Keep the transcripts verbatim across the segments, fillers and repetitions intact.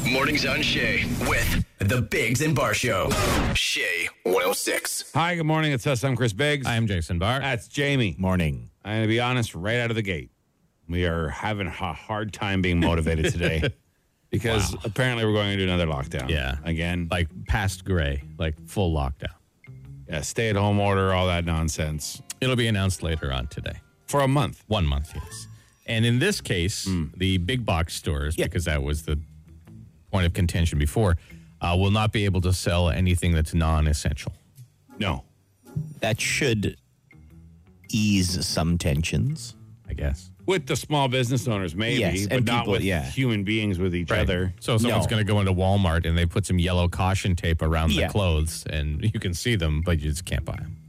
Mornings on Shay with the Biggs and Bar Show. Shay one oh six. Hi, good morning. It's us. I'm Chris Biggs. I'm Jason Barr. That's Jamie. Morning. I'm going to be honest right out of the gate. We are having a hard time being motivated today because wow. apparently we're going to do another lockdown. Yeah. Again. Like past gray, like full lockdown. Yeah, stay-at-home order, all that nonsense. It'll be announced later on today. For a month. One month, yes. And in this case, mm. the big box stores, yeah. because that was the point of contention before, uh, will not be able to sell anything that's non-essential. No. That should ease some tensions, I guess. With the small business owners, maybe, yes, but and not people, with yeah. human beings with each right. other. So someone's no. going to go into Walmart and they put some yellow caution tape around yeah. the clothes, and you can see them, but you just can't buy them.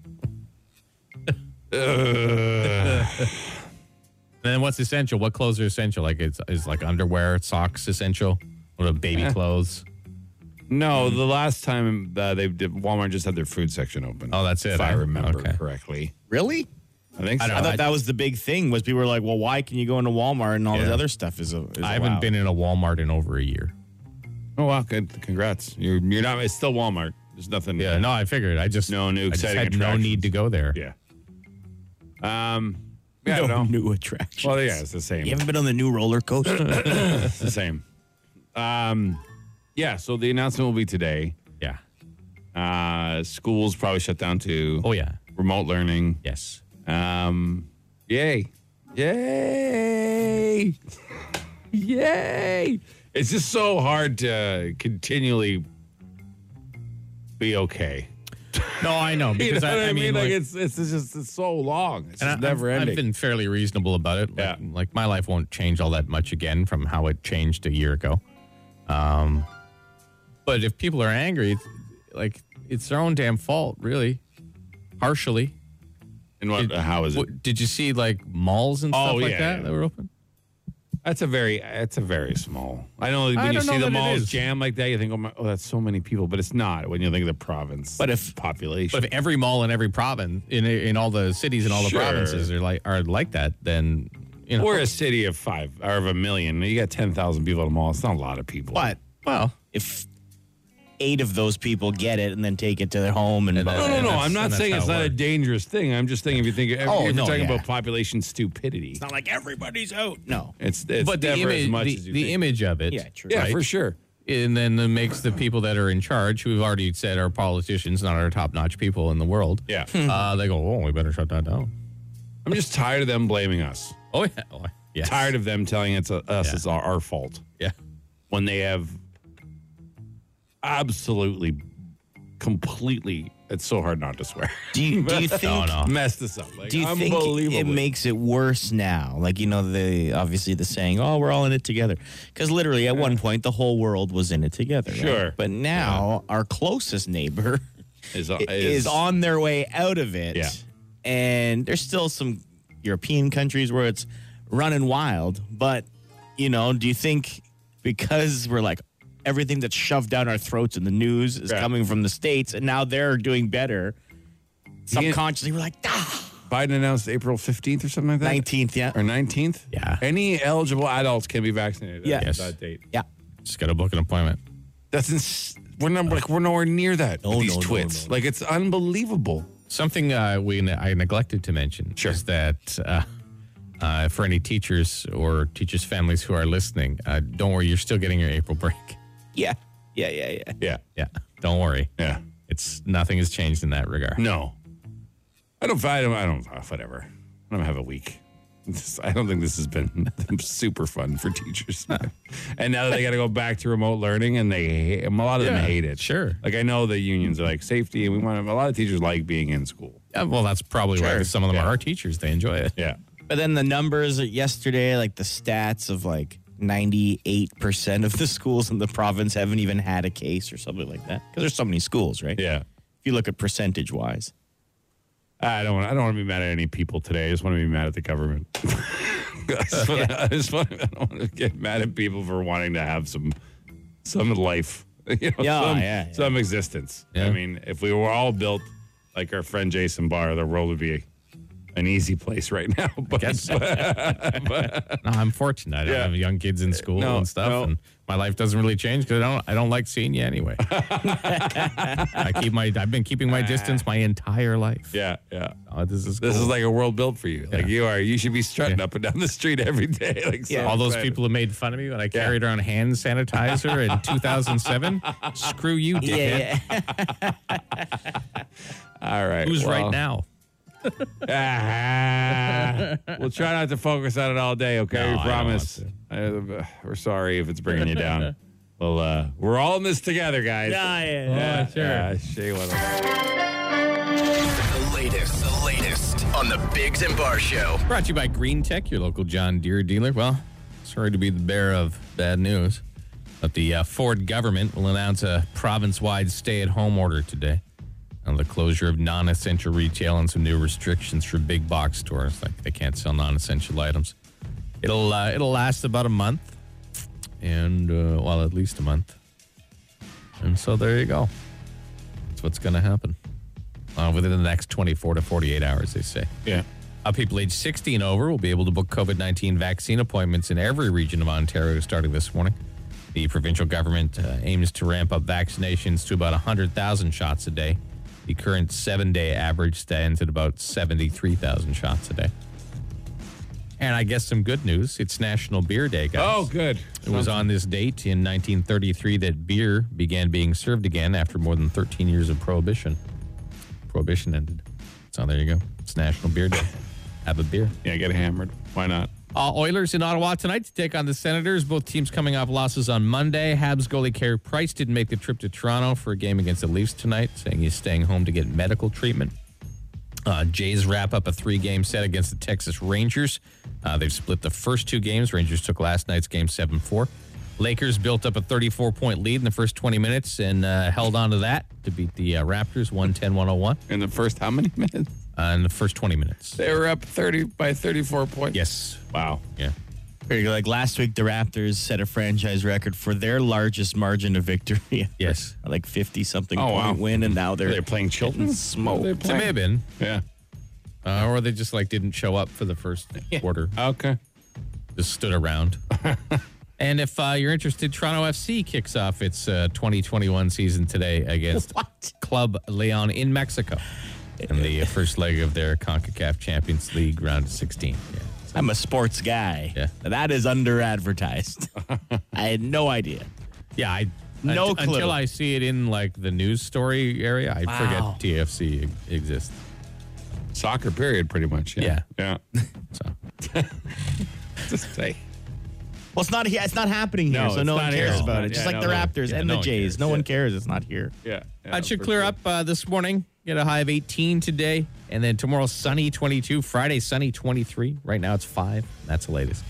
uh. And then what's essential? What clothes are essential? Like it's is like underwear, socks essential? What about baby Eh. clothes? No, the last time uh, they did, Walmart just had their food section open. Oh, that's it. If I huh? remember Okay. correctly. Really? I think so. I, don't I know. thought that was the big thing. Was people were like, "Well, why can you go into Walmart and all Yeah. this other stuff is?" A, is I haven't allowed? been in a Walmart in over a year. Oh, wow. Good. Congrats. You're you're not, it's still Walmart. There's nothing. Yeah, no, I figured. I just No new I just exciting had no attractions. need to go there. Yeah. Um, yeah, I no don't know. new attractions. Well, yeah, it's the same. You haven't been on the new roller coaster? It's the same. Um, yeah, so the announcement will be today. Yeah. Uh, schools probably shut down too. Oh yeah. Remote learning. Yes. Um, yay. Yay. Yay. It's just so hard to continually be okay. No, I know You because know I, what I mean, like, like, it's it's just it's so long. It's and just I- never I've, ending. I've been fairly reasonable about it. Like, Yeah. like my life won't change all that much again from how it changed a year ago. Um, but if people are angry, it's, like it's their own damn fault, really. Partially. and what? Did, how is it? what, did you see like malls and stuff Oh, like yeah, that yeah. that were open? That's a very, it's a very small. I know when I you don't see know the that it malls is. jam like that, you think, oh, my, oh, that's so many people. But it's not when you think of the province. But if- population, But if every mall in every province, in in all the cities and all the Sure. provinces are like are like that, then you know. we're a city of five or of a million. You got ten thousand people at a mall. It's not a lot of people. But well, if eight of those people get it and then take it to their home and, And No, then- no, And no. that's- I'm not and that's saying how it's it not a works. dangerous thing. I'm just thinking if you think if Oh, you're no, talking yeah. about population stupidity, it's not like everybody's out. No. it's it's but the never image, as much the, as you the think. image of it, Yeah, true. yeah, right? for sure. and then it makes the people that are in charge, who we've already said are politicians, not our top-notch people in the world. Yeah, uh, they go, oh, we better shut that down. I'm just tired of them blaming us. Oh yeah, oh, yes. Tired of them telling it's a, us Yeah. it's our, our fault yeah. when they have absolutely, completely. It's so hard not to swear. Do you, do you think? No, no. Messed this up. Like, Do you think unbelievably. it makes it worse now? Like, you know, the obviously the saying, "Oh, we're all in it together," because literally at one point the whole world was in it together. right? Sure. But now our closest neighbor is, is, is on their way out of it. Yeah. And there's still some European countries where it's running wild. But, you know, do you think because we're like everything that's shoved down our throats in the news is Yeah. coming from the States and now they're doing better, subconsciously we're like, ah, Biden announced April fifteenth or something like that? nineteenth, yeah. Or nineteenth? Yeah. Any eligible adults can be vaccinated Yeah. at Yes. that date. Yeah. Just got to book an appointment. That's ins- we're not like we're nowhere near that No, with these no, no, twits. no. Like it's unbelievable. Something uh, we I neglected to mention Sure. is that uh, uh, for any teachers or teachers' families who are listening, uh, don't worry, you're still getting your April break. Yeah. Yeah, yeah, yeah. Yeah. Yeah, don't worry. Yeah. It's nothing has changed in that regard. No. I don't I don't I don't whatever. I don't have a week. This- I don't think this has been super fun for teachers. And now that they got to go back to remote learning, and they hate, a lot of them Yeah, hate it. sure. Like I know the unions are like safety, and we want a lot of teachers like being in school. Yeah, well, that's probably why Sure. some of them Yeah. are our teachers. They enjoy it. Yeah. But then the numbers yesterday, like the stats of like ninety-eight percent of the schools in the province haven't even had a case or something like that. Because there's so many schools, right? Yeah. If you look at percentage wise. I don't. I don't want to be mad at any people today. I just want to be mad at the government. I just want to, I just want to, I don't want to get mad at people for wanting to have some some life, you know, Yeah, some, yeah, yeah. some existence. Yeah. I mean, if we were all built like our friend Jason Barr, the world would be an easy place right now. But, but- No, I'm fortunate. I don't Yeah. have young kids in school No, and stuff, no. and my life doesn't really change because I don't. I don't like seeing you anyway. I keep my. I've been keeping my distance my entire life. yeah, yeah. Oh, this is This cool. is like a world built for you. Like Yeah. you are. You should be strutting Yeah. up and down the street every day. Like so all those excited. people who made fun of me when I carried around hand sanitizer in two thousand seven. Screw you, dickhead. Yeah, yeah. All right. Who's well, right now? ah, we'll try not to focus on it all day. Okay, No, we I don't promise. Uh, we're sorry if it's bringing you down. Well, uh, we're all in this together, guys. Yeah, yeah, Oh, yeah. sure. Yeah, Shay, what else? The latest, the latest on the Biggs and Bar Show. Brought to you by Green Tech, your local John Deere dealer. Well, sorry to be the bearer of bad news, but the uh, Ford government will announce a province-wide stay-at-home order today on the closure of non-essential retail and some new restrictions for big box stores. Like they can't sell non-essential items. It'll uh, it'll last about a month, and uh, well, at least a month. And so there you go. That's what's going to happen uh, within the next twenty-four to forty-eight hours, they say. Yeah. Uh, people age sixty and over will be able to book COVID nineteen vaccine appointments in every region of Ontario starting this morning. The provincial government uh, aims to ramp up vaccinations to about one hundred thousand shots a day. The current seven-day average stands at about seventy-three thousand shots a day. And I guess some good news. It's National Beer Day, guys. Oh, good. It was on this date in nineteen thirty-three that beer began being served again after more than thirteen years of prohibition. Prohibition ended. So there you go. It's National Beer Day. Have a beer. Yeah, get hammered. Why not? Uh, Oilers in Ottawa tonight to take on the Senators. Both teams coming off losses on Monday. Habs goalie Carey Price didn't make the trip to Toronto for a game against the Leafs tonight, saying he's staying home to get medical treatment. Uh, Jays wrap up a three-game set against the Texas Rangers. Uh, they've split the first two games. Rangers took last night's game seven four. Lakers built up a thirty-four point lead in the first twenty minutes and uh, held on to that to beat the uh, Raptors one ten to one oh one In the first how many minutes? uh, in the first twenty minutes. They were up thirty by thirty-four points. Yes. Wow. Yeah. Pretty good. Like last week, the Raptors set a franchise record for their largest margin of victory. Yes. Like fifty something Oh, point wow. win, and now they're They're playing Chilton. getting smoked. They're It playing- may have been. Yeah. Uh, or they just like didn't show up for the first quarter. Okay. Just stood around. And if uh, you're interested, Toronto F C kicks off its uh, twenty twenty-one season today against What? Club Leon in Mexico in the uh, first leg of their CONCACAF Champions League round of sixteen. Yeah. I'm a sports guy. Yeah. That is under advertised. I had no idea. Yeah, I No unt- clue. until I see it in like the news story area, I Wow. forget T F C e- exists. Soccer period, pretty much. Yeah. Yeah. So Just say. Well, it's not here. It's not happening here, No, so it's no not one here. cares No, about yeah, it. Just no, like the no. Raptors Yeah, and no the one Jays. cares. No one Yeah. cares. It's not here. Yeah. yeah that should for clear sure. up uh, this morning. Get a high of eighteen today, and then tomorrow sunny twenty-two. Friday sunny twenty-three. Right now it's five. That's the latest.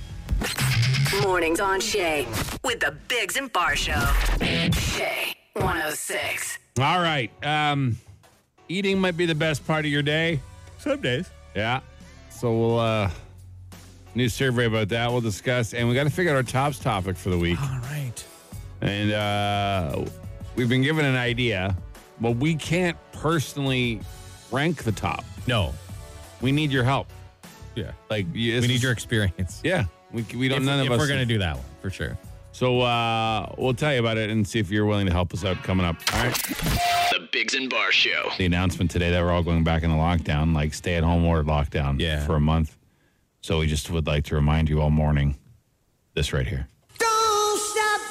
Mornings on Shay with the Biggs and Bar Show. Shay one oh six. All right. Um, eating might be the best part of your day. Some days. Yeah. So we'll uh new survey about that we'll discuss. And we got to figure out our tops topic for the week. All right. And uh we've been given an idea, but we can't personally rank the top. No. We need your help. Yeah. Like you- We this need is- your experience. Yeah. We we don't If, none if of us we're going to do that one, for sure. So uh we'll tell you about it and see if you're willing to help us out coming up. All right. The Biggs and Bar Show. The announcement today that we're all going back into lockdown, like stay at home order lockdown Yeah. for a month. So we just would like to remind you all morning this right here. Don't stop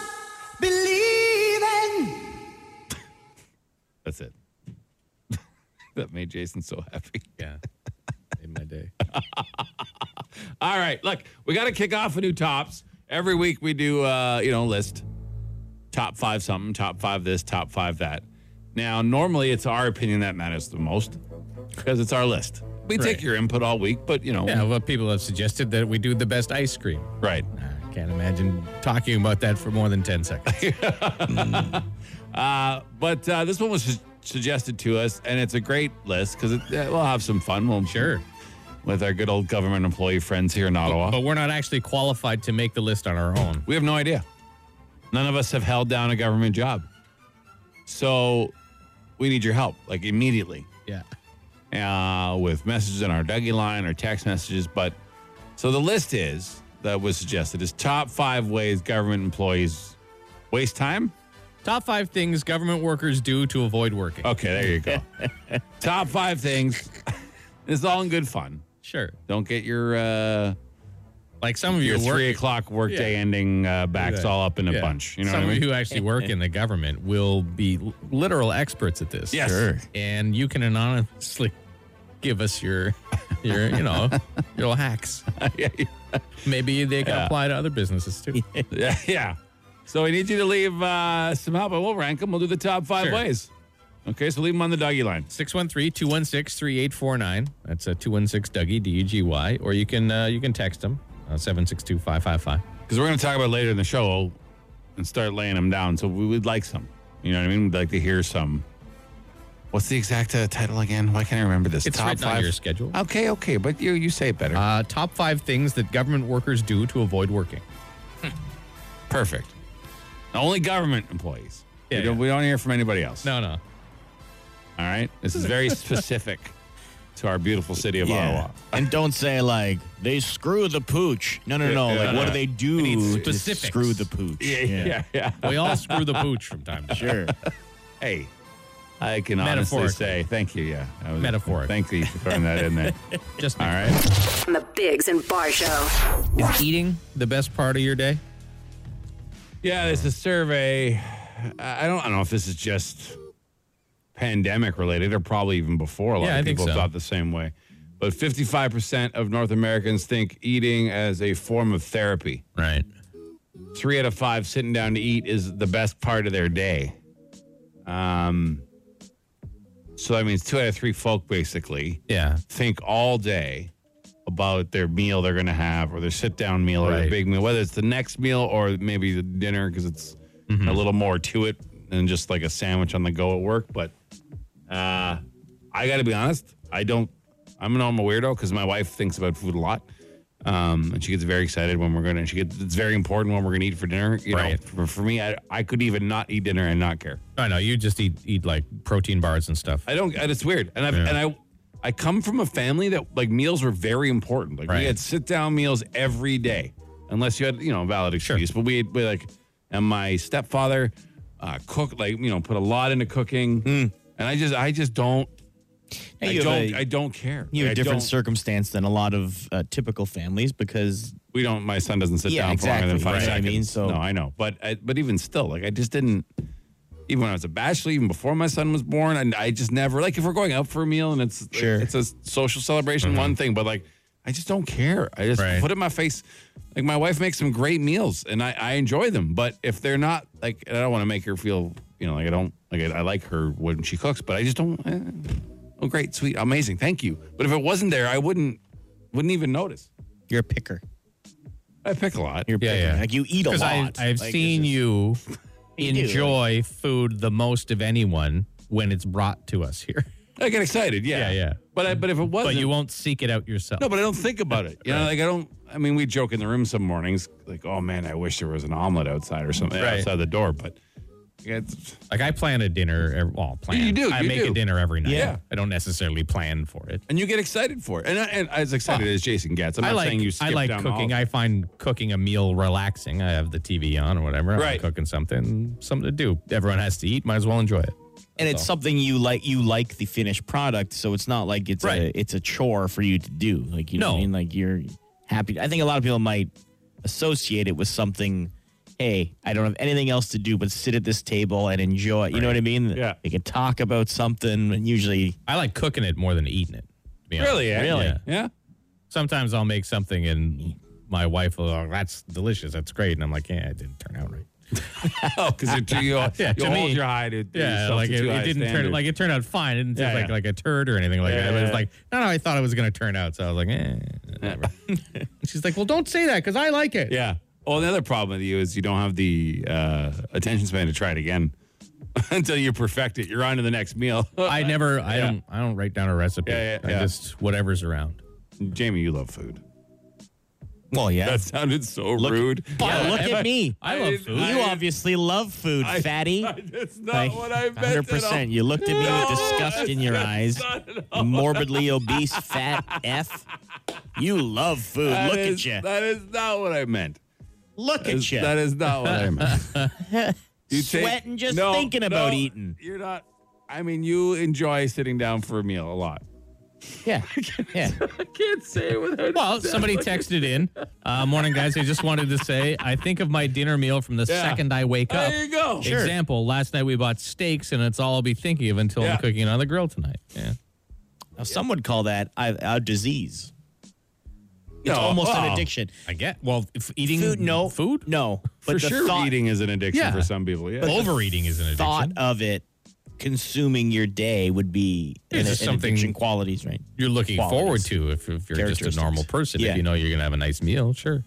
believing. That's it. That made Jason so happy. Yeah. Made my day. All right, look, we got to kick off a new tops. Every week we do, uh, you know, list top five something, top five this, top five that. Now, normally it's our opinion that matters the most because it's our list. We Right. take your input all week, but you know, Yeah, well, people have suggested that we do the best ice cream. right. I can't imagine talking about that for more than ten seconds. Uh, but uh, this one was su- suggested to us, and it's a great list because uh, we'll have some fun. We'll Sure. with our good old government employee friends here in Ottawa. But we're not actually qualified to make the list on our own. We have no idea. None of us have held down a government job. So we need your help, like immediately. Yeah. uh, with messages on our Dougie line or text messages. But so the list is that was suggested is top five ways government employees waste time. Top five things government workers do to avoid working. Okay, there you go. Top five things. It's all in good fun. Sure. Don't get your uh, Like some of you your work, three o'clock workday Yeah. ending uh, backs all up in a Yeah. bunch. You know some what I of mean? you who actually work in the government will be l- literal experts at this. Yes. Sure. And you can anonymously give us your, your, you know, your little hacks. Maybe they can Yeah. apply to other businesses too. yeah, yeah. So we need you to leave uh, some help, and we'll rank them. We'll do the top five Sure. ways. Okay, so leave them on the Dougie line. six one three, two one six, three eight four nine. That's a two one six Dougie, D U G Y. Or you can uh, you can text them, uh, seven six two, five five five. Because we're going to talk about later in the show and start laying them down. So we would like some. You know what I mean? We'd like to hear some. What's the exact uh, title again? Why can't I remember this? It's top written five. on your schedule. Okay, okay, but you you say it better. Uh, top five things that government workers do to avoid working. Perfect. Only government employees. Yeah, we, don't, yeah. we don't hear from anybody else. No, no. All right. This is very specific to our beautiful city of Ottawa. And don't say like they screw the pooch. No, no, no. Yeah, like yeah. what do they do need to specifics. screw the pooch? Yeah, yeah, yeah. We all screw the pooch from time to time. Sure. Hey, I can honestly Metaphorically. say thank you. Yeah. That was- Metaphorically. Thank you for throwing that in there. Just All right. On the Biggs and Bar Show. Is eating the best part of your day? Yeah, there's a survey. I don't, I don't know if this is just pandemic related or probably even before. A lot Yeah, of I think people so. thought the same way. But fifty-five percent of North Americans think eating as a form of therapy. Right. Three out of five sitting down to eat is the best part of their day. Um, so that means two out of three folk basically Yeah. think all day about their meal they're going to have or their sit down meal or their Right. big meal, whether it's the next meal or maybe the dinner because it's Mm-hmm. a little more to it than just like a sandwich on the go at work. But uh, I got to be honest, I don't, I'm an I'm a weirdo because my wife thinks about food a lot. Um, and she gets very excited when we're going to, she gets, it's very important when we're going to eat for dinner. You Right. know, for, for me, I, I could even not eat dinner and not care. I know. You just eat eat like protein bars and stuff. I don't, and it's weird. And I Yeah. and I, I come from a family that like meals were very important. Like Right. we had sit down meals every day, unless you had, you know, a valid excuse. But we had we like, and my stepfather uh, cooked, like, you know, put a lot into cooking. And I just, I just don't, Hey, I you have don't, a- I don't care. You have I a different don't- circumstance than a lot of uh, typical families because We don't. My son doesn't sit Yeah, down for longer than exactly, five right. I seconds. mean, so- no, I know, but I, but even still, like I just didn't. Even when I was a bachelor, even before my son was born, and I just never like if we're going out for a meal and it's Sure. it's a social celebration, one thing, but like I just don't care. I just Right. put it in my face. Like my wife makes some great meals, and I, I enjoy them. But if they're not like, and I don't want to make her feel, you know, like I don't like I, I like her when she cooks, but I just don't. Eh, oh, great, sweet, amazing, thank you. But if it wasn't there, I wouldn't wouldn't even notice. you're a picker. I pick a lot. You're a Yeah, picker. yeah. Like you eat a Because lot. I've Like, seen it's just- you You do, enjoy food the most of anyone when it's brought to us here. I get excited, yeah, Yeah, yeah. But I, but if it wasn't, But you won't seek it out yourself. no, but I don't think about it. You know, like I don't. I mean, we joke in the room some mornings, like, "Oh man, I wish there was an omelet outside or something Right. outside the door." But it's, Like I plan a dinner. ev- Well, plan. You do, I you make do. a dinner every night. Yeah. I don't necessarily plan for it. and you get excited for it, and, I, and as excited as Jason gets. I'm I not like saying you skip I like down the cooking. hall. I find cooking a meal relaxing. I have the T V on or whatever. I'm Right. cooking something, something to do. Everyone has to eat. Might as well enjoy it. and it's something you like. You like the finished product, so it's not like it's Right. a it's a chore for you to do. Like you know, what I No. mean, like you're happy. I think a lot of people might associate it with something. Hey, I don't have anything else to do but sit at this table and enjoy. You know what I mean? Yeah. They can talk about something, and usually, I like cooking it more than eating it. to be honest. Really, eh? Really? Yeah. yeah. Sometimes I'll make something and my wife will, oh, that's delicious. That's great. And I'm like, yeah, it didn't turn out right. Oh, because you, you, Yeah, you to hold me- your high to Yeah, yourself like to it, too high it didn't turn standard. like it turned out fine. It didn't taste Yeah, like yeah. like a turd or anything like Yeah, that. But yeah, it's yeah. like, no, no, I thought it was gonna turn out. So I was like, eh, whatever. She's like, well, don't say that because I like it. Yeah. Well, the other problem with you is you don't have the uh, attention span to try it again until you perfect it. You're on to the next meal. I never, I Yeah. don't, I don't write down a recipe. Yeah, yeah, I yeah. just whatever's around. Jamie, you love food. Well, yeah. That sounded so Look- rude. Well, look at me. I love food. You obviously love food, I- fatty. I- That's not Like, what I meant one hundred at all. percent. You looked at me No, with disgust in your that's eyes. not at all. Morbidly obese, fat F. You love food. That Look is- at you. That is not what I meant. Look That at is, you. that is not what I meant. You take- Sweating just No, thinking about no, eating. You're not. I mean, you enjoy sitting down for a meal a lot. Yeah. Yeah. I can't say it without. Well, somebody texted in. Uh, morning, guys. I just wanted to say I think of my dinner meal from the Yeah. second I wake up. There you go. Example, last night we bought steaks, and it's all I'll be thinking of until Yeah. I'm cooking it on the grill tonight. Yeah. Now, some would call that a, a disease. It's No. almost Oh. an addiction. I get. Well, if eating Food, no. food? No. For But the sure, thought, eating is an addiction Yeah. for some people. Yeah. Overeating is an addiction. thought of it consuming your day would be an, It's just an something- addiction qualities, right? You're looking Qualities. forward to if, if you're just a Characteristics. normal person. Yeah. If you know you're going to have a nice meal, sure.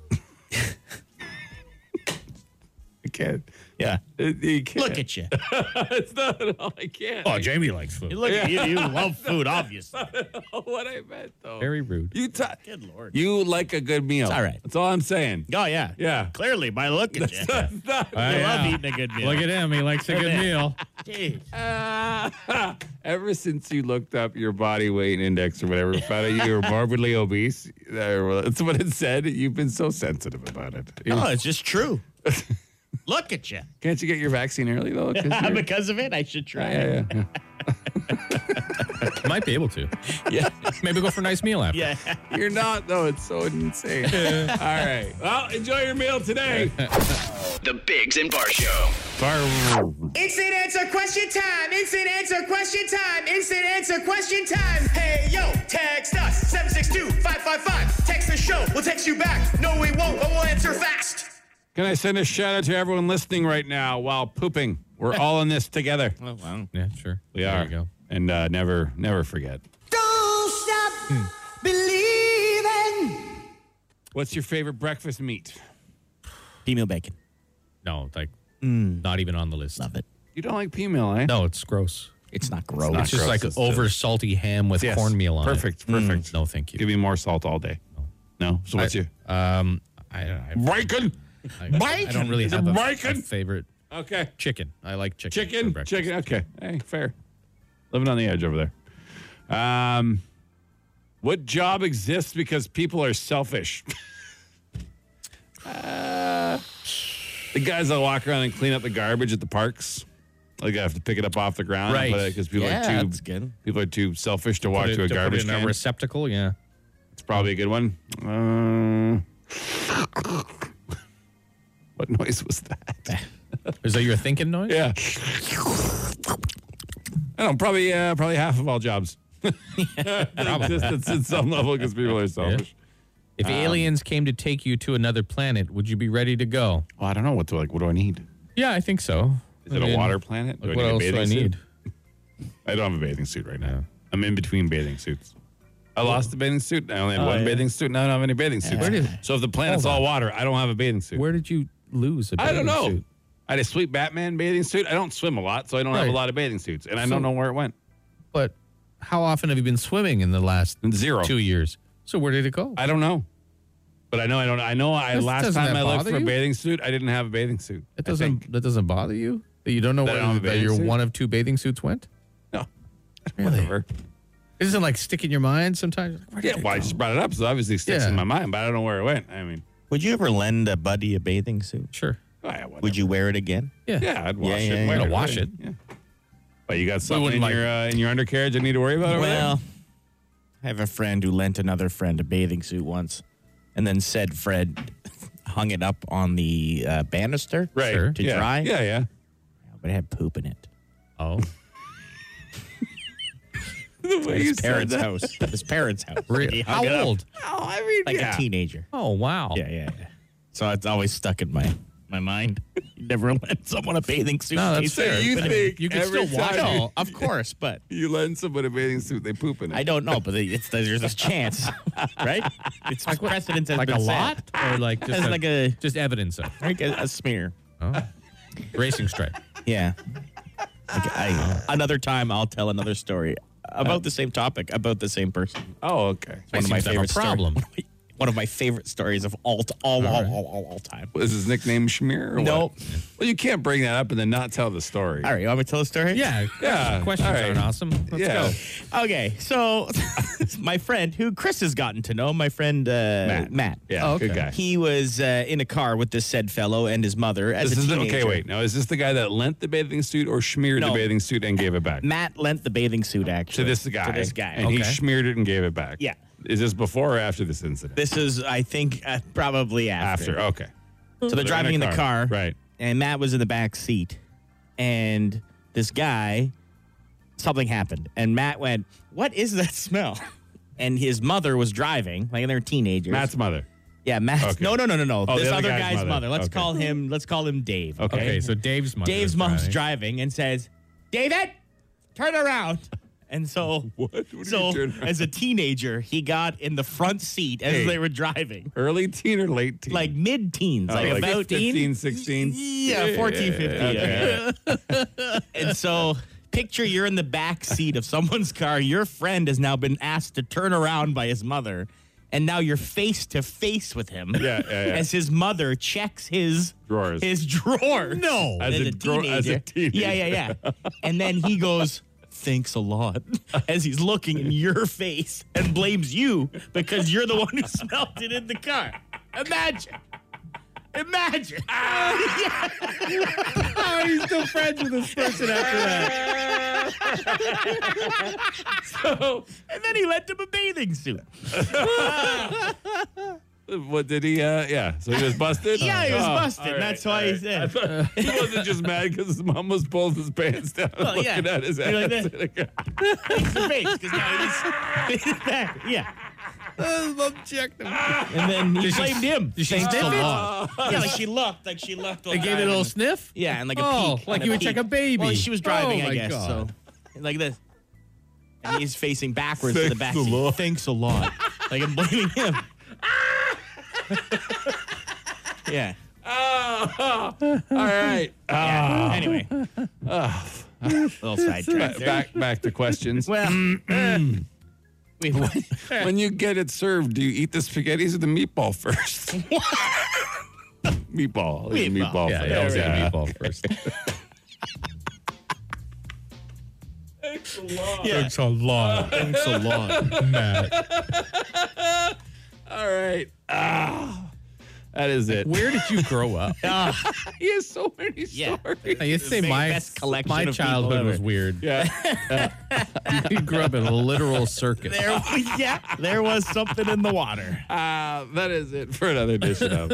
I can't. Yeah. It- You can't. Look at you. It's not at all. I can't. Oh, Jamie likes food. Look at you. You love food, obviously. what I meant though. Very rude. You t- Good Lord. You like a good meal. all right. That's all I'm saying. Oh, yeah. Yeah. Clearly, by looking at you. That's not- Oh, You love yeah. eating a good meal. Look at him. He likes a good meal. Jeez. Ah, ever since you looked up your body weight index or whatever, found out you were morbidly obese, uh, that's what it said. You've been so sensitive about it. No, it's just true. Look at you. Can't you get your vaccine early though? 'Cause you're- Because of it, I should try yeah, it. yeah, Might be able to. Yeah. Maybe go for a nice meal after. Yeah. yeah. You're not though. It's so insane. All right. Well, enjoy your meal today. The Bigs and Bar Show. Instant answer question time. Instant answer question time. Instant answer question time. Hey, yo, text us seven six two, five five five. Text the show. We'll text you back. No, we won't, but we'll answer fast. Can I send a shout out to everyone listening right now while pooping? We're all in this together. Oh, wow. Yeah, sure. We there are. you go. And uh, never, never forget. Don't stop believing. What's your favorite breakfast meat? Female bacon. No, like not even on the list. Love it. You don't like pea meal, eh? No, it's gross. It's not gross. It's just gross, like it's over salty ham with Yes. cornmeal on Perfect, it. perfect. No, thank you. Give me more salt all day. No. So what's I- your Um, I, I, bacon? I, I don't really Is it have a, a bacon? favorite. Okay. Chicken. I like chicken. for Chicken, breakfast. chicken. Okay, hey, fair. Living on the edge over there. Um, what job exists because people are selfish? uh, the guys that walk around and clean up the garbage at the parks. Like I have to pick it up off the ground, Right. Because people Yeah, are too that's good. people are too selfish to walk Put it- to a put garbage it in can. a receptacle. Yeah. It's probably a good one. Uh, what noise was that? Is that your thinking noise? Yeah. I don't know, probably uh, probably half of all jobs. Existence at some level because people are selfish. If aliens came to take you to another planet, would you be ready to go? Well, I don't know what to like. What do I need? Yeah, I think so. Is it a water planet? Like, I what need a else do bathing I suit? need? I don't have a bathing suit right now. I'm in between bathing suits. I lost the bathing suit. I only had Oh, one yeah. bathing suit. Now I don't have any bathing suits. Where did- so if the planet's Hold all on. water, I don't have a bathing suit. Where did you lose a I don't bathing know. suit? I had a sweet Batman bathing suit. I don't swim a lot, so I don't have Right. a lot of bathing suits, and I So- don't know where it went. But how often have you been swimming in the last Zero. two years? So where did it go? I don't know. But I know I don't. I know. I Does- last doesn't time that I looked bother for a you? bathing suit, I didn't have a bathing suit. That I doesn't think. that doesn't bother you? That you don't know That I where don't have a that bathing your suit? one of two bathing suits went? No. Really? Whatever. It doesn't like stick in your mind sometimes. Like, where did Yeah. it Well, I go? just brought it up, so obviously it sticks Yeah. in my mind, but I don't know where it went. I mean, Would you ever lend a buddy a bathing suit? Sure. oh, yeah, whatever. Would you wear it again? Yeah. Yeah, I'd wash Yeah, it. yeah, and wear yeah. I'd wash Yeah. it. Yeah. But you got something wouldn't in like- your uh, in your undercarriage I need to worry about over Well, I have a friend who lent another friend a bathing suit once, and then said Fred hung it up on the uh, banister there? Right. Sure. to yeah. dry, Yeah, yeah. but it had poop in it. Oh. The way you His said parents' that. house. His parents' house. Really? He hung How it up old? Oh, I mean, Like yeah. a teenager. Oh, wow. Yeah, yeah, yeah. So it's always stuck in my my mind. You never lent someone a bathing suit. No, in that's case fair. they- You But think you can every still wash time it. No, of course, but You lend someone a bathing suit, they poop in it. I don't know. But it's there's this chance, right? It's like precedent has Like been a set. lot? Or like just It's a, like a just evidence of like a, a smear. racing stripe? Yeah. Like I, another time, I'll tell another story about the same topic about the same person. Oh, okay. One of my seems to have a favorite stories. problem. One of my favorite stories of all, t- all, all, all, all, all time. Is his nickname Schmear? Or Nope. what? Well, you can't bring that up and then not tell the story. All right, you want me to tell the story? Yeah. Yeah, Questions all right. aren't awesome. Let's Yeah. go. Okay, so my friend, who Chris has gotten to know, my friend uh, Matt. Matt. Yeah, Oh, okay. good guy. He was uh, in a car with this said fellow and his mother as This a is the, teenager. okay, wait. Now, is this the guy that lent the bathing suit or smeared No. the bathing suit and gave it back? Matt lent the bathing suit to actually this guy. To this guy. And he Okay. smeared it and gave it back. Yeah. Is this before or after this incident? This is, I think, uh, probably after. After. Okay. So they're driving in, a the car, Right. and Matt was in the back seat, and this guy, something happened, and Matt went, "What is that smell?" And his mother was driving, like they're teenagers. Matt's mother. yeah, Matt. Okay. No, no, no, no, no. Oh, this the other other guy's guy's, mother. mother. Let's Okay. call him. Let's call him Dave. Okay. Okay, so Dave's mother. Dave's is mom's driving. driving and says, "David, turn around." And so, What? What do you so turn around? as a teenager, he got in the front seat as Hey. they were driving, Early teen or late teen? like mid-teens, Oh, like, like about fifteen, sixteen? Yeah, fourteen, fifteen. Okay. And so, picture you're in the back seat of someone's car. Your friend has now been asked to turn around by his mother, and now you're face to face with him. Yeah, yeah, yeah. As his mother checks his Drawers. his drawers. No. As a gro- as a teenager. Yeah, yeah, yeah. And then he goes, "Thanks a lot," as he's looking in your face and blames you because you're the one who smelled it in the car. Imagine. Imagine. How are you still friends with this person after that? So, and then he lent him a bathing suit. What did he? Uh, yeah. So he was busted. Yeah, he was Oh, busted. all right, That's why all he right. said. I thought he wasn't just mad because his mom was pulling his pants down, and Well, yeah. looking at his You're like ass. Face to face, because now he's, he's back. Yeah. And then he blamed him. Did she Thanks sniff a it? lot. Yeah, like she looked, like she looked. They gave it a little sniff? Yeah, and like a Oh, peek. like and you a would check peek. a baby. Well, she was driving, Oh, I my guess. God. So, like this. And he's facing backwards to the back Thanks a seat. lot. Thanks a lot. Like I'm blaming him. Yeah. All right. Yeah. Anyway. little sidetrack there. Back back to questions. Well, we, When you get it served, do you eat the spaghettis or the meatball first? meatball. Meatball. Meatball. Yeah, first. you always get a meatball first. yeah. Thanks a lot, Thanks a lot. Matt. All right. Ah, that is it. Where did you grow up? He has so many Yeah. stories. You say big- my best collection my of people childhood ever. was weird. Yeah. You grew up in a literal circus. There, yeah, there was something in the water. Uh, that is it for another edition of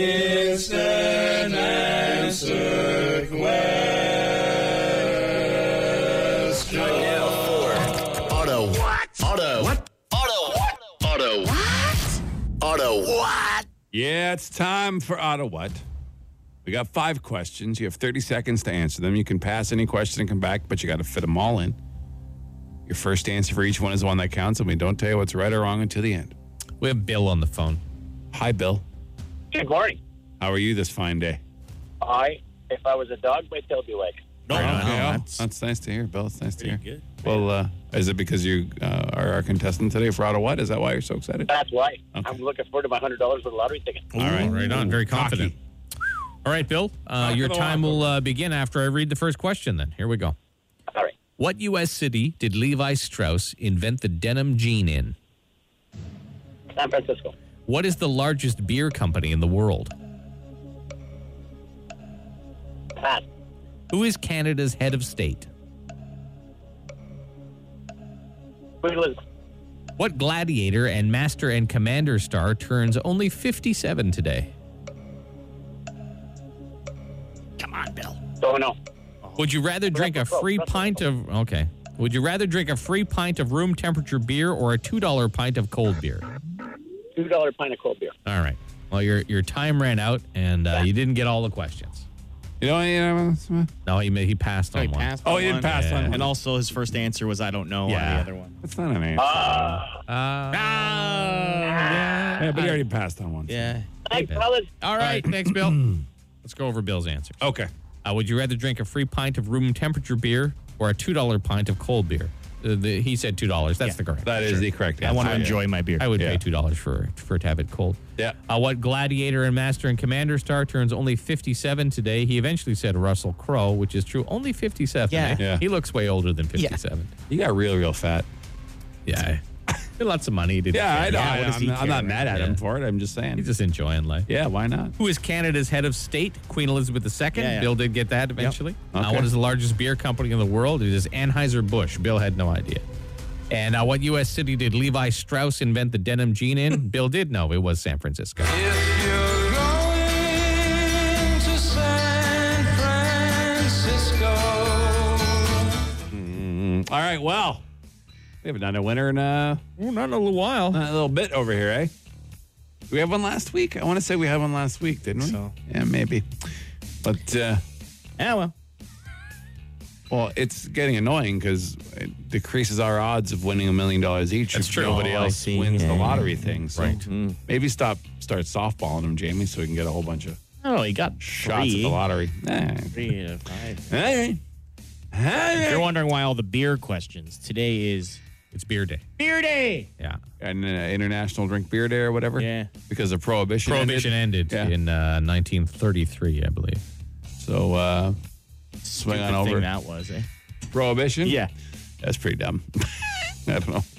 Auto what? Auto what? Auto what? Auto what? Auto what? Yeah, it's time for Auto What. We got five questions. You have thirty seconds to answer them. You can pass any question and come back, but you got to fit them all in. Your first answer for each one is the one that counts, and we don't tell you what's right or wrong until the end. We have Bill on the phone. Hi, Bill. Good morning. How are you this fine day? I, if I was a dog, my tail would be wagging. No, Okay, no, oh, that's, that's nice to hear, Bill. It's nice to hear. good. Well, uh, is it because you uh, are our contestant today for Auto What? Is that why you're so excited? That's why. Okay. I'm looking forward to my one hundred dollars for the lottery ticket. All right. Right on. Very confident. All right, Bill. Uh, your for the time one. will uh, begin after I read the first question then. Here we go. All right. What U S city did Levi Strauss invent the denim jean in? San Francisco. What is the largest beer company in the world? Pat. Who is Canada's head of state? Queen Elizabeth. What gladiator and master and commander star turns only fifty-seven today? come on, Bill. Don't know. Would you rather drink a Russell free Crowe, Russell pint of okay? Would you rather drink a free pint of room temperature beer or a two dollar pint of cold beer? two dollar pint of cold beer. All right. Well, your your time ran out and uh, you didn't get all the questions. You know, you know, No, he ma- he passed on He one. passed Oh, on he didn't one. pass on one. And also his first answer was I don't know on Yeah. the other one. that's not an answer. Uh, yeah. yeah, but he already passed on one. Yeah. Thanks, fellas. All right. Thanks, Bill. Let's go over Bill's answer. Okay. Uh, would you rather drink a free pint of room temperature beer or a two dollar pint of cold beer? Uh, the, he said two dollars. That's Yeah. the correct. That is the correct I answer. want to Yeah. enjoy my beer. I would Yeah. pay two dollars for for to have it cold. Yeah. Uh, what Gladiator and Master and Commander star turns only fifty-seven today? He eventually said Russell Crowe, which is true. Only fifty-seven. Yeah. eh? Yeah. He looks way older than fifty-seven. You got real, real fat. Yeah. He had lots of money. He didn't Yeah, care. I know. Yeah, I, what does I'm, he I'm care, not man? mad at Yeah. him for it. I'm just saying. He's just enjoying life. yeah, why not? Who is Canada's head of state? Queen Elizabeth the Second. Yeah, yeah. Bill did get that eventually. Uh, Okay. what is the largest beer company in the world? It is Anheuser-Busch. Bill had no idea. And uh, what U S city did Levi Strauss invent the denim jean in? Bill did know. It was San Francisco. All right, well, we haven't done a winner in uh, Well, not in a little while. a little bit over here, eh? We have one last week. I want to say we had one last week, didn't we? So. Yeah, maybe. But, uh, Yeah, well. well, it's getting annoying because it decreases our odds of winning a million dollars each. That's if true. Nobody Oh, I else see. wins Yeah, the yeah, lottery yeah. thing. So Right. maybe stop, start softballing them, Jamie, so we can get a whole bunch of Oh, he got shots three. at the lottery. Eh. Three out of five. All right. All If right. you're wondering why all the beer questions, today is It's beer day. beer day. Yeah. And uh, International Drink Beer Day or whatever. Yeah. Because of Prohibition. Prohibition ended, Yeah. in uh, nineteen thirty-three, I believe. So uh, swing on Stupid over. thing that was, eh? Prohibition? Yeah. That's pretty dumb. I don't know.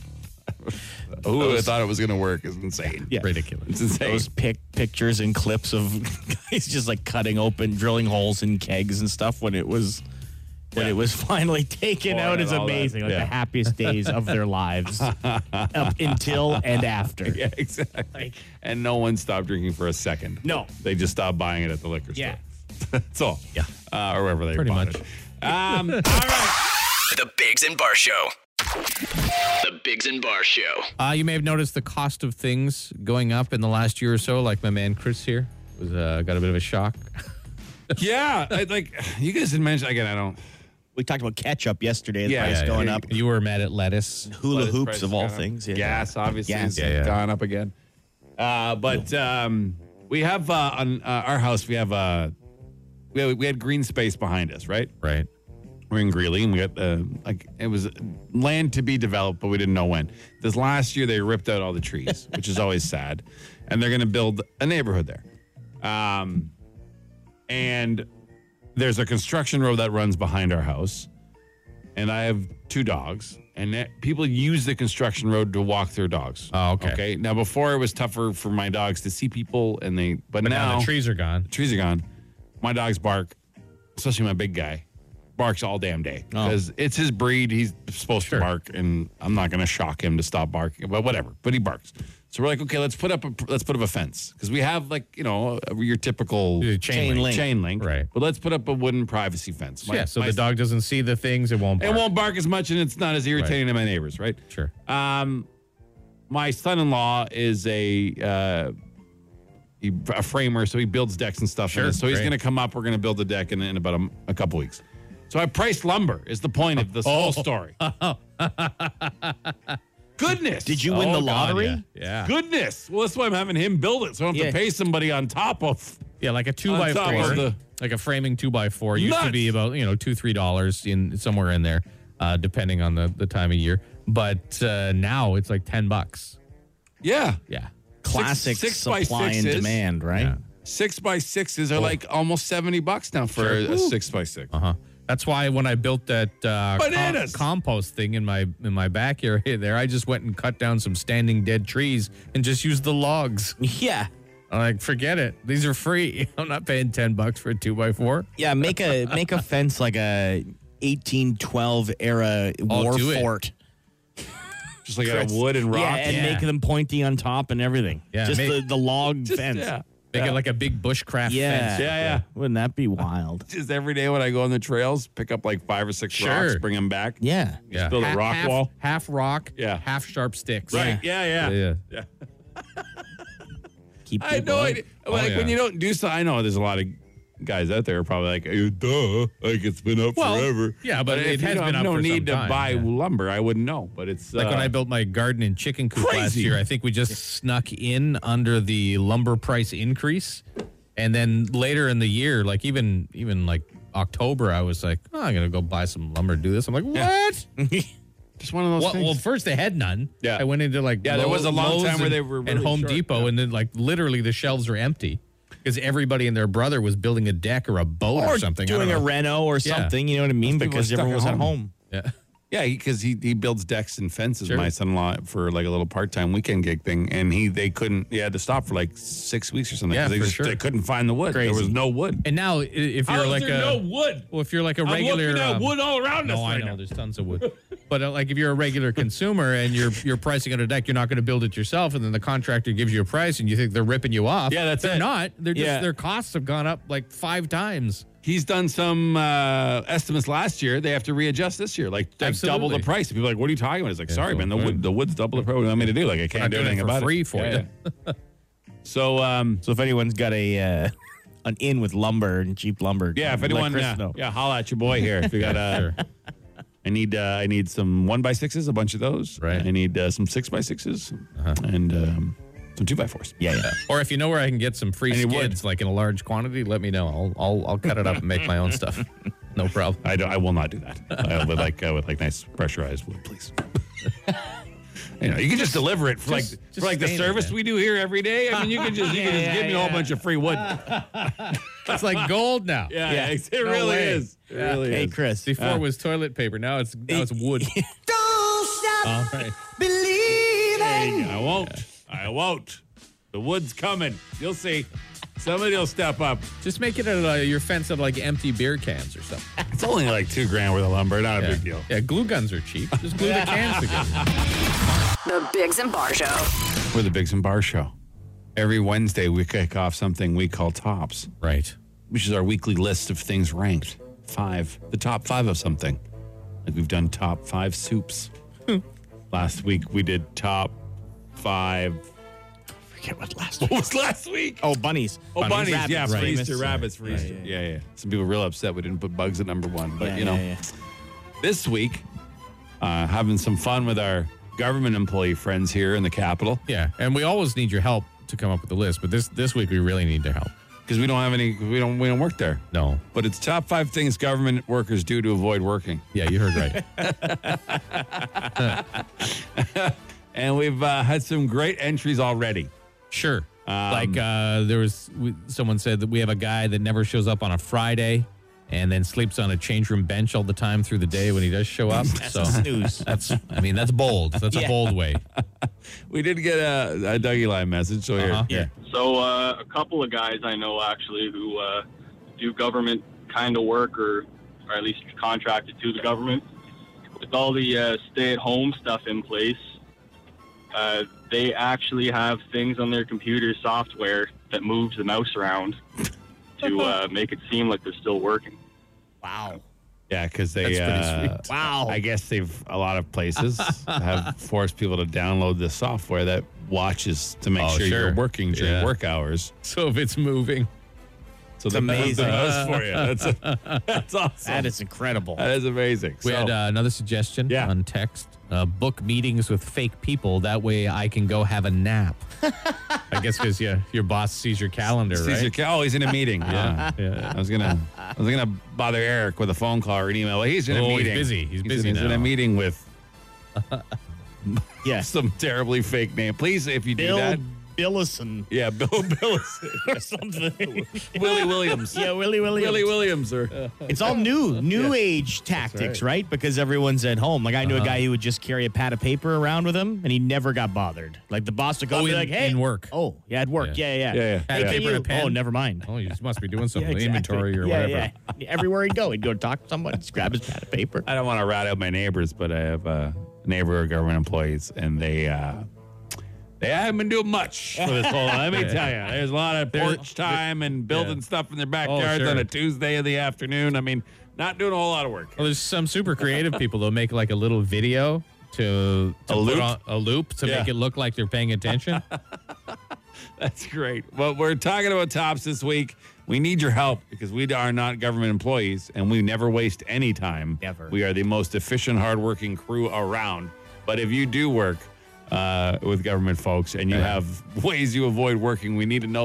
Who would have thought it was going to work is insane. Yeah. Ridiculous. It's insane. Those pic pictures and clips of guys just like cutting open, drilling holes in kegs and stuff when it was when Yeah. it was finally taken Pouring out and is all that. amazing. Like Yeah. the happiest days of their lives up until and after. Yeah, exactly. Like- and no one stopped drinking for a second. No. They just stopped buying it at the liquor store. Yeah. That's all. Yeah. Uh, or wherever they Pretty bought much. it. Um, all right. The Biggs and Bar Show. The Biggs and Bar Show. Uh, you may have noticed the cost of things going up in the last year or so, like my man Chris here was uh, got a bit of a shock. Yeah. I, like, you guys didn't mention, again, I don't. We talked about ketchup yesterday. The Yeah, price yeah, going yeah. up. You were mad at lettuce. Hula Lettuce hoops prices of all gone up. things. Yeah. Gas, obviously, Gas. has Yeah, yeah. gone up again. Uh, but um, we have uh, on uh, our house, we have uh, we had, we had green space behind us, right? Right. We're in Greeley, and we got uh, like it was land to be developed, but we didn't know when. This last year, they ripped out all the trees, which is always sad, and they're going to build a neighborhood there. Um, and there's a construction road that runs behind our house, and I have two dogs, and that, people use the construction road to walk their dogs. Oh, okay. Okay. Now, before it was tougher for my dogs to see people, and they, but, But now, now the trees are gone. trees are gone. My dogs bark, especially my big guy, barks all damn day because it's his breed. He's supposed Sure. to bark, and I'm not going to shock him to stop barking. But whatever. But he barks. So we're like, okay, let's put up a let's put up a fence because we have like you know your typical Uh, chain Chain link. link. chain link, Right. But let's put up a wooden privacy fence. My- yeah, so my- the dog doesn't see the things. It won't it bark. won't bark as much, and it's not as irritating to my neighbors, right? Sure. Um, my son-in-law is a uh, he, a framer, so he builds decks and stuff. Sure, in it. So he's great. going to come up. We're going to build a deck in, in about a, a couple weeks. So I priced lumber. Is the point of this whole story? Goodness! Did you win Oh, the God, lottery? yeah. Yeah. Goodness! Well, that's why I'm having him build it, so I don't have Yeah. to pay somebody on top of. Yeah, like a two On by top four, of the- like a framing two by four used to Nuts. be about you know two three dollars in somewhere in there, uh, depending on the the time of year. But uh, now it's like ten bucks. Yeah, Yeah. Classic Six- six by supply and sixes. demand, right? Yeah. six by sixes are like almost seventy bucks now for a, a six by six. Uh huh. That's why when I built that uh, com- Bananas. compost thing in my in my back area there, I just went and cut down some standing dead trees and just used the logs. Yeah. I'm like, forget it. These are free. I'm not paying ten bucks for a two by four. Yeah, make a make a fence like a eighteen twelve era I'll war do it. fort. Just like out of wood and rock. Yeah, and Yeah. make them pointy on top and everything. Yeah, just make- the, the log Just- fence. yeah. Make it like a big bushcraft Yeah. fence. Yeah, yeah. Wouldn't that be wild? Just every day when I go on the trails, pick up like five or six Sure. rocks, bring them back. Yeah. Yeah. build a Ha- rock half, wall. Half rock, Yeah. half sharp sticks. Right. Yeah, yeah. Yeah. Yeah. Keep I had no people- idea. Like yeah. when you don't do so, I know there's a lot of guys out there who are probably like, "Eh, duh, like it's been up Well, forever. yeah, but it if you has don't been have up no for need some to time, buy yeah. lumber. I wouldn't know, but it's Like uh, when I built my garden and chicken coop last crazy. year, I think we just snuck in under the lumber price increase. And then later in the year, like even even like October, I was like, oh, I'm going to go buy some lumber to do this. I'm like, what? Just one of those Well, things. well, first they had none. Yeah. I went into like Yeah, there was a long Lowe's time where and- they were and really Home short, Depot, yeah. and then like literally the shelves were empty because everybody and their brother was building a deck or a boat or, Or something. I doing don't a know. reno or Yeah. something. You know what I mean? people Because stuck everyone at was at home. home. Yeah. Yeah, because he, he, he builds decks and fences. Sure. My son-in-law for like a little part-time weekend gig thing, and he they couldn't. He had to stop for like six weeks or something. Yeah, 'cause they for just sure. they couldn't find the wood. There was Crazy. no wood. And now, i- if you're like a wood? well, if you're like a regular um, all around no, I know there's tons of wood. But uh, like if you're a regular consumer and you're you're pricing on a deck, you're not going to build it yourself, and then the contractor gives you a price, and you think they're ripping you off. Yeah, that's they're it. not. They're just Yeah. their costs have gone up like five times. He's done some uh, estimates last year. They have to readjust this year, like, like double the Absolutely. price. People are like, "What are you talking about?" It's like, "Sorry, so- man, the wood the wood's double the price. What do you want me to do? Like, I can't not do doing it anything for about free it." for Yeah, you. yeah. So, um, So if anyone's got a uh, an in with lumber and cheap lumber, yeah, if let anyone, Chris yeah, know. yeah, holla at your boy here. If you got a, I need uh, I need some one by sixes, a bunch of those. Right. I need uh, some six by sixes and um, some two by fours. yeah, yeah. Or if you know where I can get some free And you skids, like in a large quantity, let me know. I'll I'll, I'll cut it up and make my own stuff. No problem. I don't. I will not do that. I would like. I would like nice pressurized wood, please. You know, you can just deliver it for just- like just for like the stain it, service man. we do here every day. I mean, you can just you can just give me a whole bunch of free wood. It's like gold now. Yeah, Yeah. it, No really way. is. It really Hey, is. Chris. Before it was toilet paper. Now it's now it's wood. Don't stop All right. believing. I won't. I won't. The wood's coming. You'll see. Somebody will step up. Just make it at uh, your fence of like empty beer cans or something. It's only like two grand worth of lumber. Not a Yeah. big deal. Yeah, glue guns are cheap. Just glue the cans together. The Biggs and Bar Show. We're the Biggs and Bar Show. Every Wednesday, we kick off something we call Tops, Right. which is our weekly list of things ranked. Five, the top five of something. Like we've done top five soups. Last week we did top five. Forget what last What was last week? Oh, bunnies. Oh, bunnies, Rabbits, yeah, for right. Easter, rabbits for Yeah, Easter. Yeah yeah. Some people were real upset we didn't put bugs at number one, but Yeah, you know, yeah, yeah. this week, uh, having some fun with our government employee friends here in the Capitol Yeah, and we always need your help to come up with the list, but this this week we really need their help. because we don't have any, we don't, we don't work there. No. But it's top five things government workers do to avoid working, Yeah, you heard right. and we've uh, had some great entries already. Sure. Um, like uh, there was we, someone said that we have a guy that never shows up on a Friday and then sleeps on a change room bench all the time through the day when he does show up. so snooze. that's I mean that's bold. That's a Yeah. bold way. We did get a, a Dougie Line message, so Uh-huh. here. So uh, a couple of guys I know actually who uh, do government kind of work, or or at least contracted to the government. With all the uh, stay-at-home stuff in place, uh, they actually have things on their computer software that moves the mouse around to uh, make it seem like they're still working. Wow. Yeah, because they, That's pretty uh, sweet. Wow. I guess they've, a lot of places have forced people to download this software that watches to make Oh, sure sure. you're working during Yeah. work hours. So if it's moving. So it's amazing. That's for you. That's, that's awesome. That is incredible. That is amazing. We So- had uh, another suggestion Yeah. on text. Uh, book meetings with fake people. That way I can go have a nap. I guess because yeah, your boss sees your calendar, Sees right? your ca- oh, he's in a meeting. Yeah. yeah. I was gonna, I was gonna bother Eric with a phone call or an email. He's in a Oh, he's meeting. busy. He's in- busy He's in now. a meeting with Yeah. some terribly fake name. Please, if you do Bill that, Billison yeah, Bill Billis, or something. Willie Williams, yeah, Willie Williams. Willie Williams, or It's all new, new age tactics, right. Because everyone's at home. Like I knew a guy who would just carry a pad of paper around with him, and he never got bothered. Like the boss would come Oh, and be in- like, "Hey, in work. Oh, yeah, at work. Yeah, yeah, Yeah, yeah. Hey, Pad of can paper and a you- pen? Oh, never mind. Oh, you just must be doing something, Yeah, exactly. inventory or yeah, whatever. Yeah. Everywhere he'd go, he'd go talk to someone, just grab his pad of paper. I don't want to rat out my neighbors, but I have a neighbor who are government employees, and they uh, they haven't been doing much for this whole. Let me tell you, there's a lot of They're- porch time and building yeah. stuff in their backyards sure. on a Tuesday in the afternoon. I mean, not doing a whole lot of work. Well, there's some super creative people that'll make like a little video to, to A put loop? on a loop to Yeah. make it look like they're paying attention. That's great. Well, we're talking about tops this week. We need your help because we are not government employees and we never waste any time. Never. We are the most efficient, hardworking crew around. But if you do work uh, with government folks and you have ways you avoid working, we need to know them.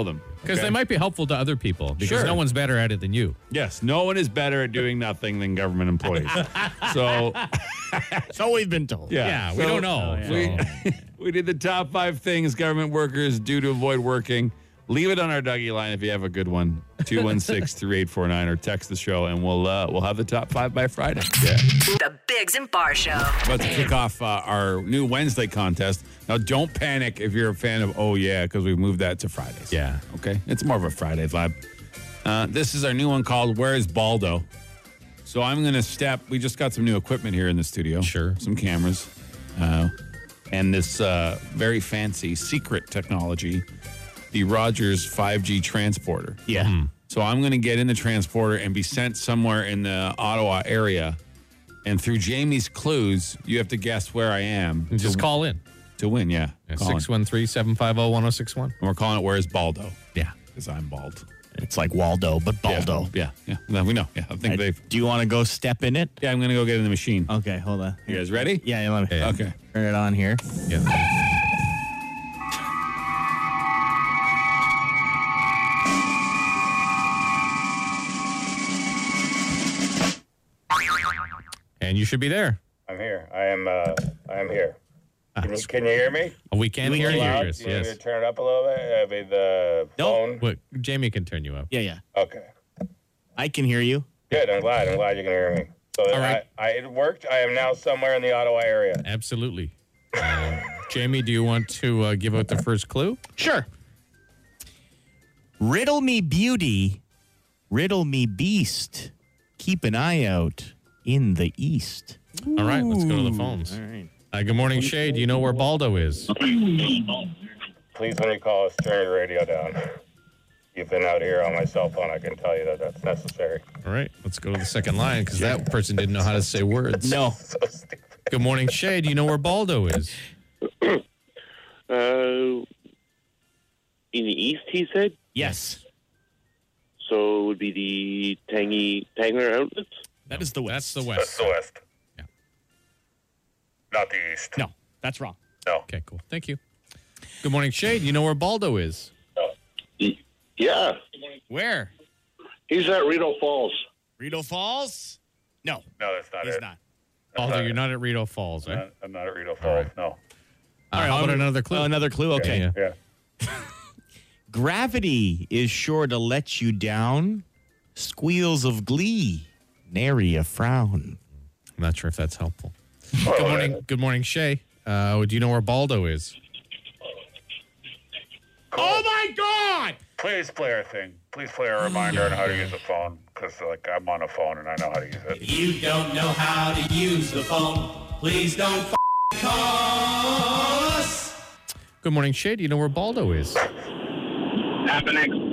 Because Okay. they might be helpful to other people because Sure. no one's better at it than you. Yes, no one is better at doing nothing than government employees. So, So we've been told. yeah. Yeah, we So don't know. We, So- we did the top five things government workers do to avoid working. Leave it on our Dougie line if you have a good one. two one six, three eight four nine or text the show and we'll uh, we'll have the top five by Friday. Yeah. The Biggs and Bar Show. About to kick off uh, our new Wednesday contest. Now, don't panic if you're a fan of Oh Yeah, because we've moved that to Fridays. Yeah. Okay? It's more of a Friday vibe. Uh, this is our new one called Where is Baldo? So I'm going to step. We just got some new equipment here in the studio. Sure. Some cameras. Uh, and this uh, very fancy secret technology, the Rogers five G transporter. Yeah. So I'm going to get in the transporter and be sent somewhere in the Ottawa area. And through Jamie's clues, you have to guess where I am And just call in. to win. Yeah. Call in. six one three, seven five zero, one zero six one. And we're calling it Where's Baldo? Yeah. Because I'm bald. It's like Waldo, but Baldo. Yeah. Yeah. yeah. No, we know. Yeah. I think I- they've. do you want to go step in it? Yeah, I'm going to go get in the machine. Okay, hold on. You guys ready? Yeah, yeah, let me Yeah. Okay. turn it on here. Yeah. And you should be there. I'm here. I am. Uh, I am here. Ah, Can you, can you hear me? We can We hear can you, Loud? Chris. You need me Yes. to turn it up a little bit. I mean, the Nope. phone. What, Jamie can turn you up. Yeah, yeah. Okay. I can hear you. Good. I'm glad. I'm glad you can hear me. So All right. I, I, it worked. I am now somewhere in the Ottawa area. Absolutely. Uh, Jamie, do you want to uh, give out the first clue? Sure. Riddle me beauty, riddle me beast. Keep an eye out in the east. All right, let's go to the phones. All right. Uh, good morning, Shay. Do you know where Baldo is? Please, when you call us, turn your radio down. You've been out here on my cell phone. I can tell you that that's necessary. All right, let's go to the second line because that person didn't know how to say words. No. So stupid. Good morning, Shay. Do you know where Baldo is? Uh, in the east, he said. Yes. So it would be the Tangy Tangler outlets. That is the That's west. the That's west. the west. Yeah. Not the east. No, that's wrong. No. Okay, cool. Thank you. Good morning, Shay. Do you know where Baldo is? Yeah, Where? he's at Rideau Falls. Rideau Falls? No, No, that's not he's it. not. Baldo, you're not at Rideau Falls, I'm eh? not, I'm not at Rideau Falls. No. Uh, how about another clue? Oh, another clue? Okay. Yeah. Yeah. Gravity is sure to let you down. Squeals of glee, nary a frown. I'm not sure if that's helpful. Oh, Good morning. Good morning, Shay. Uh, do you know where Baldo is? Oh my God! Please play our thing. Please play a reminder on how to use a phone, because like I'm on a phone and I know how to use it. You don't know how to use the phone. Please don't f- call us. Good morning, Shay. Do you know where Baldo is? Ham and eggs.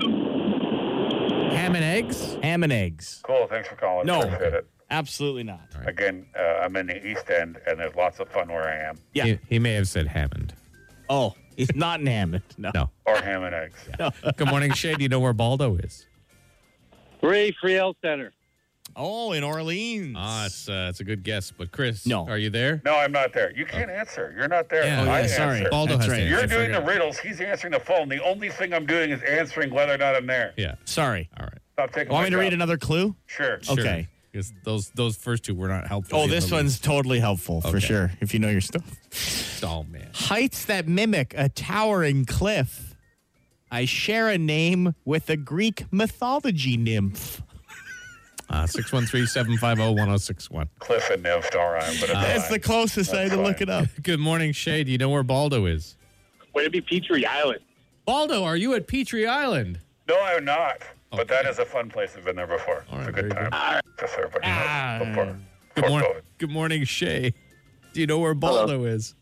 Ham and eggs? Ham and eggs. Cool. Thanks for calling. No. Appreciate it. Absolutely not. Again, uh, I'm in the East End, and there's lots of fun where I am. Yeah. He, he may have said Hammond. Oh, it's not in Hammond. No. No. Or ham and eggs. Good morning, Shay. Do you know where Baldo is? Ray Friel Center. Oh, in Orleans. Ah, it's uh, it's a good guess. But Chris, No. are you there? No, I'm not there. You can't answer. You're not there. Yeah. Oh, I yeah, sorry. answer. Baldo That's has right. to You're answer. doing the Forget- riddles. He's answering the phone. The only thing I'm doing is answering whether or not I'm there. Yeah. Sorry. All right. Stop taking Want my me to job. read another clue? Sure. Sure. Okay. Because those those first two were not helpful. Oh, in this the one's least. totally helpful for Okay. sure, if you know your stuff. Oh man. Heights that mimic a towering cliff. I share a name with a Greek mythology nymph. Uh, six one three, seven five zero, one zero six one. Cliff and Nymph don't rhyme, but it's That's fine. the closest I had to That's look fine. it up. Good morning, Shay. Do you know where Baldo is? Would it be Petrie Island? Baldo, are you at Petrie Island? No, I'm not. But Okay. that is a fun place. I've been there before. All it's a right, good very time. Just so everybody knows. Ah. Before, Good, before mor- COVID. good morning, Shay. Do you know where Baldo is?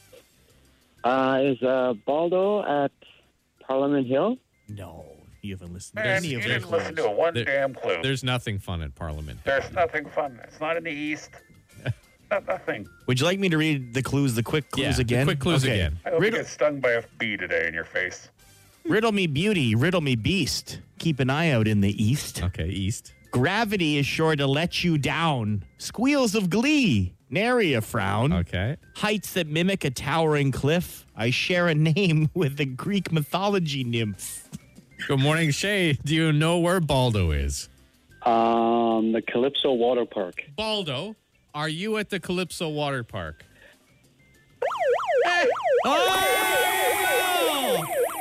Uh, is uh, Baldo at Parliament Hill? No, you haven't listened to Man, any you of didn't those. listen to a one There- damn clue. There's nothing fun at Parliament. There's nothing fun. It's not in the East. Not nothing. Would you like me to read the clues, the quick clues Yeah, the again? quick clues Okay. again. I hope Riddle- you get stung by a bee today in your face. Riddle me beauty, riddle me beast. Keep an eye out in the east. Okay, East. Gravity is sure to let you down. Squeals of glee, nary a frown. Okay. Heights that mimic a towering cliff. I share a name with the Greek mythology nymph. Good morning, Shay. Do you know where Baldo is? Um, the Calypso Water Park. Baldo, are you at the Calypso Water Park? Oh!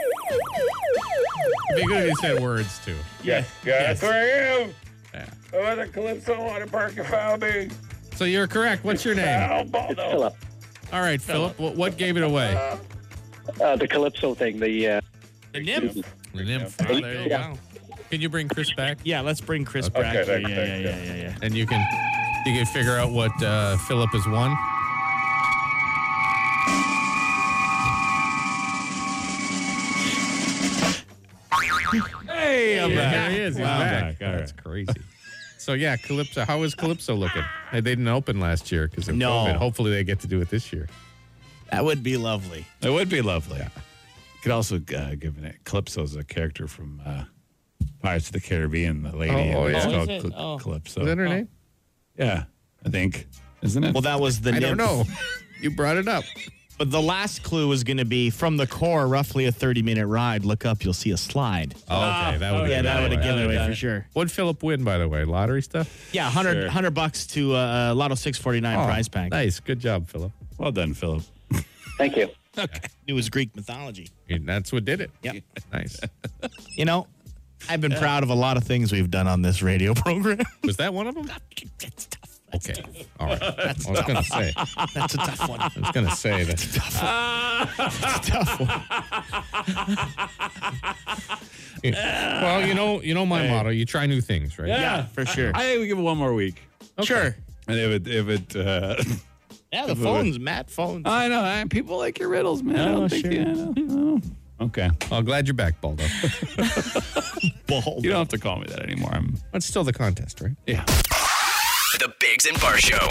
It'd be good if you said words, too. Yes, yeah, that's where I am. Yeah. I'm at the Calypso Water Park. You found me. So you're correct. What's your name? Oh, Baldo. Philip. All right, Philip. What, what gave it away? Uh, the Calypso thing. The uh, The nymph. The nymph. Oh, there you go. Can you bring Chris back? Yeah, let's bring Chris Okay, back. thanks, yeah, thanks, yeah, thanks, yeah, yeah, yeah. And you can you can figure out what uh, Philip has won. Hey, I'm Yeah, back. there he is. He's Wow, I'm back. back. All That's right. crazy. So yeah, Calypso. How is Calypso looking? They didn't open last year because of No. COVID. Hopefully they get to do it this year. That would be lovely. It would be lovely. Could also uh, give it Calypso's a character from uh, Pirates of the Caribbean. The lady. Oh, oh, it's yeah. called Oh, is it? Cal- Oh. Calypso. Is that her name? Yeah, I think. Isn't it? Well, that was the I nymph. don't know. You brought it up. But the last clue was going to be from the core, roughly a thirty-minute ride. Look up, you'll see a slide. Oh, okay, that would Yeah, that would have given it away for sure. What'd Philip win, by the way? Lottery stuff? Yeah, one hundred, Sure. one hundred bucks to uh, Lotto six forty-nine Oh, prize pack. Nice. Good job, Philip. Well done, Philip. thank you. It was Greek mythology. And that's what did it. Yep. Nice. You know, I've been proud of a lot of things we've done on this radio program. Was that one of them? It's tough. Okay. All right. I was going to say. That's a tough one. I was going to say that. Tough one. Well, you know, you know my motto. You try new things, right? Yeah, for sure. I think we give it one more week. Sure. And if it, if it, uh, Yeah, the phones, Matt, phones. I know I, people like your riddles, man. I Oh, don't think sure. you, I know, I know. Okay, Well, glad you're back, Baldo. you don't have to call me that anymore. I'm, It's still the contest, right? yeah. The Biggs and Bar Show.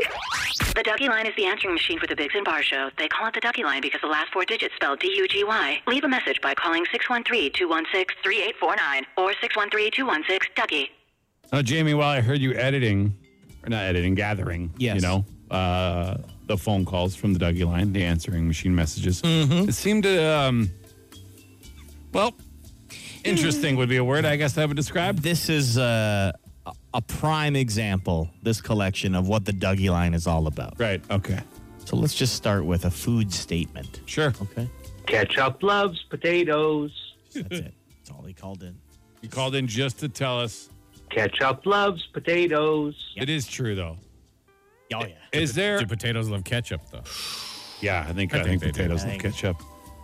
The Dougie line is the answering machine for the Biggs and Bar Show. They call it the Dougie line because the last four digits spell D U G Y. Leave a message by calling six one three, two one six, three eight four nine or six one three, two one six, Dougie. Oh, Jamie, while I heard you editing, or not editing, gathering, Yes. you know, uh, the phone calls from the Dougie line, the answering machine messages, it seemed to, um, well, interesting would be a word I guess I would describe. This is uh, a- a prime example, this collection, of what the Dougie line is all about. Right, okay. So let's just start with a food statement. Sure. Okay. Ketchup loves potatoes. That's it. That's all he called in. You called in just to tell us. Ketchup loves potatoes. It is true, though. Oh, yeah. Is there... Do potatoes love ketchup, though? Yeah, I think, I I think, think they do. potatoes I love think- ketchup.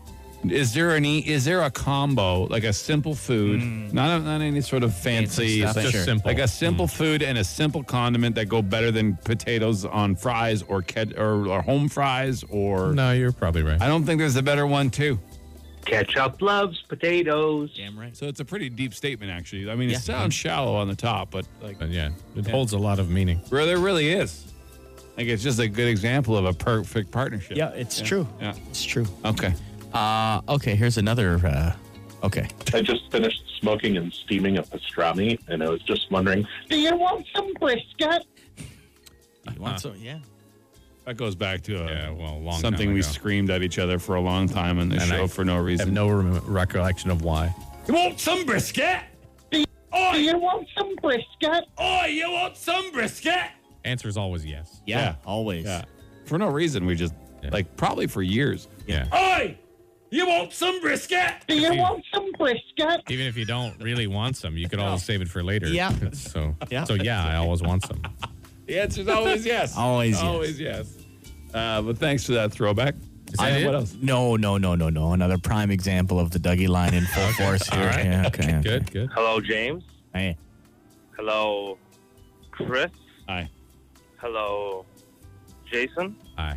Is there any? Is there a combo, like a simple food, not a, not any sort of fancy, stuff, thing, Just simple. like a simple food and a simple condiment that go better than potatoes on fries or ket, or, or home fries or? No, you're probably right. I don't think there's a better one too. Ketchup loves potatoes. Damn right. So it's a pretty deep statement, actually. I mean, Yeah. it sounds shallow on the top, but like, But yeah, it holds a lot of meaning. where there really is. Like it's just a good example of a perfect partnership. Yeah, it's true. Yeah. It's true. Okay. Uh, okay, here's another. Uh, okay. I just finished smoking and steaming a pastrami, and I was just wondering, do you want some brisket? You want some? Yeah. That goes back to a, Yeah, well, a long something time we ago. screamed at each other for a long time on the And show I for no I have reason. no re- recollection of why. You want some brisket? Do you want some brisket? Oh, you want some brisket? Answer is always yes. Yeah. Yeah. Always. Yeah. For no reason, we just, Yeah. like, probably for years. Yeah. Oi! You want some brisket? Do you want some brisket? Even if you don't really want some, you could always save it for later. Yeah. So Yeah. so yeah, I always want some. The answer's always yes. Always yes. Always yes. Uh, but thanks for that throwback. Is that Uh, it? What else? No, no, no, no, no. Another prime example of the Dougie line in full force here. All right. Yeah, okay, okay. Good, good. Hello, James. Hey. Hello, Chris. Hi. Hello, Jason. Hi.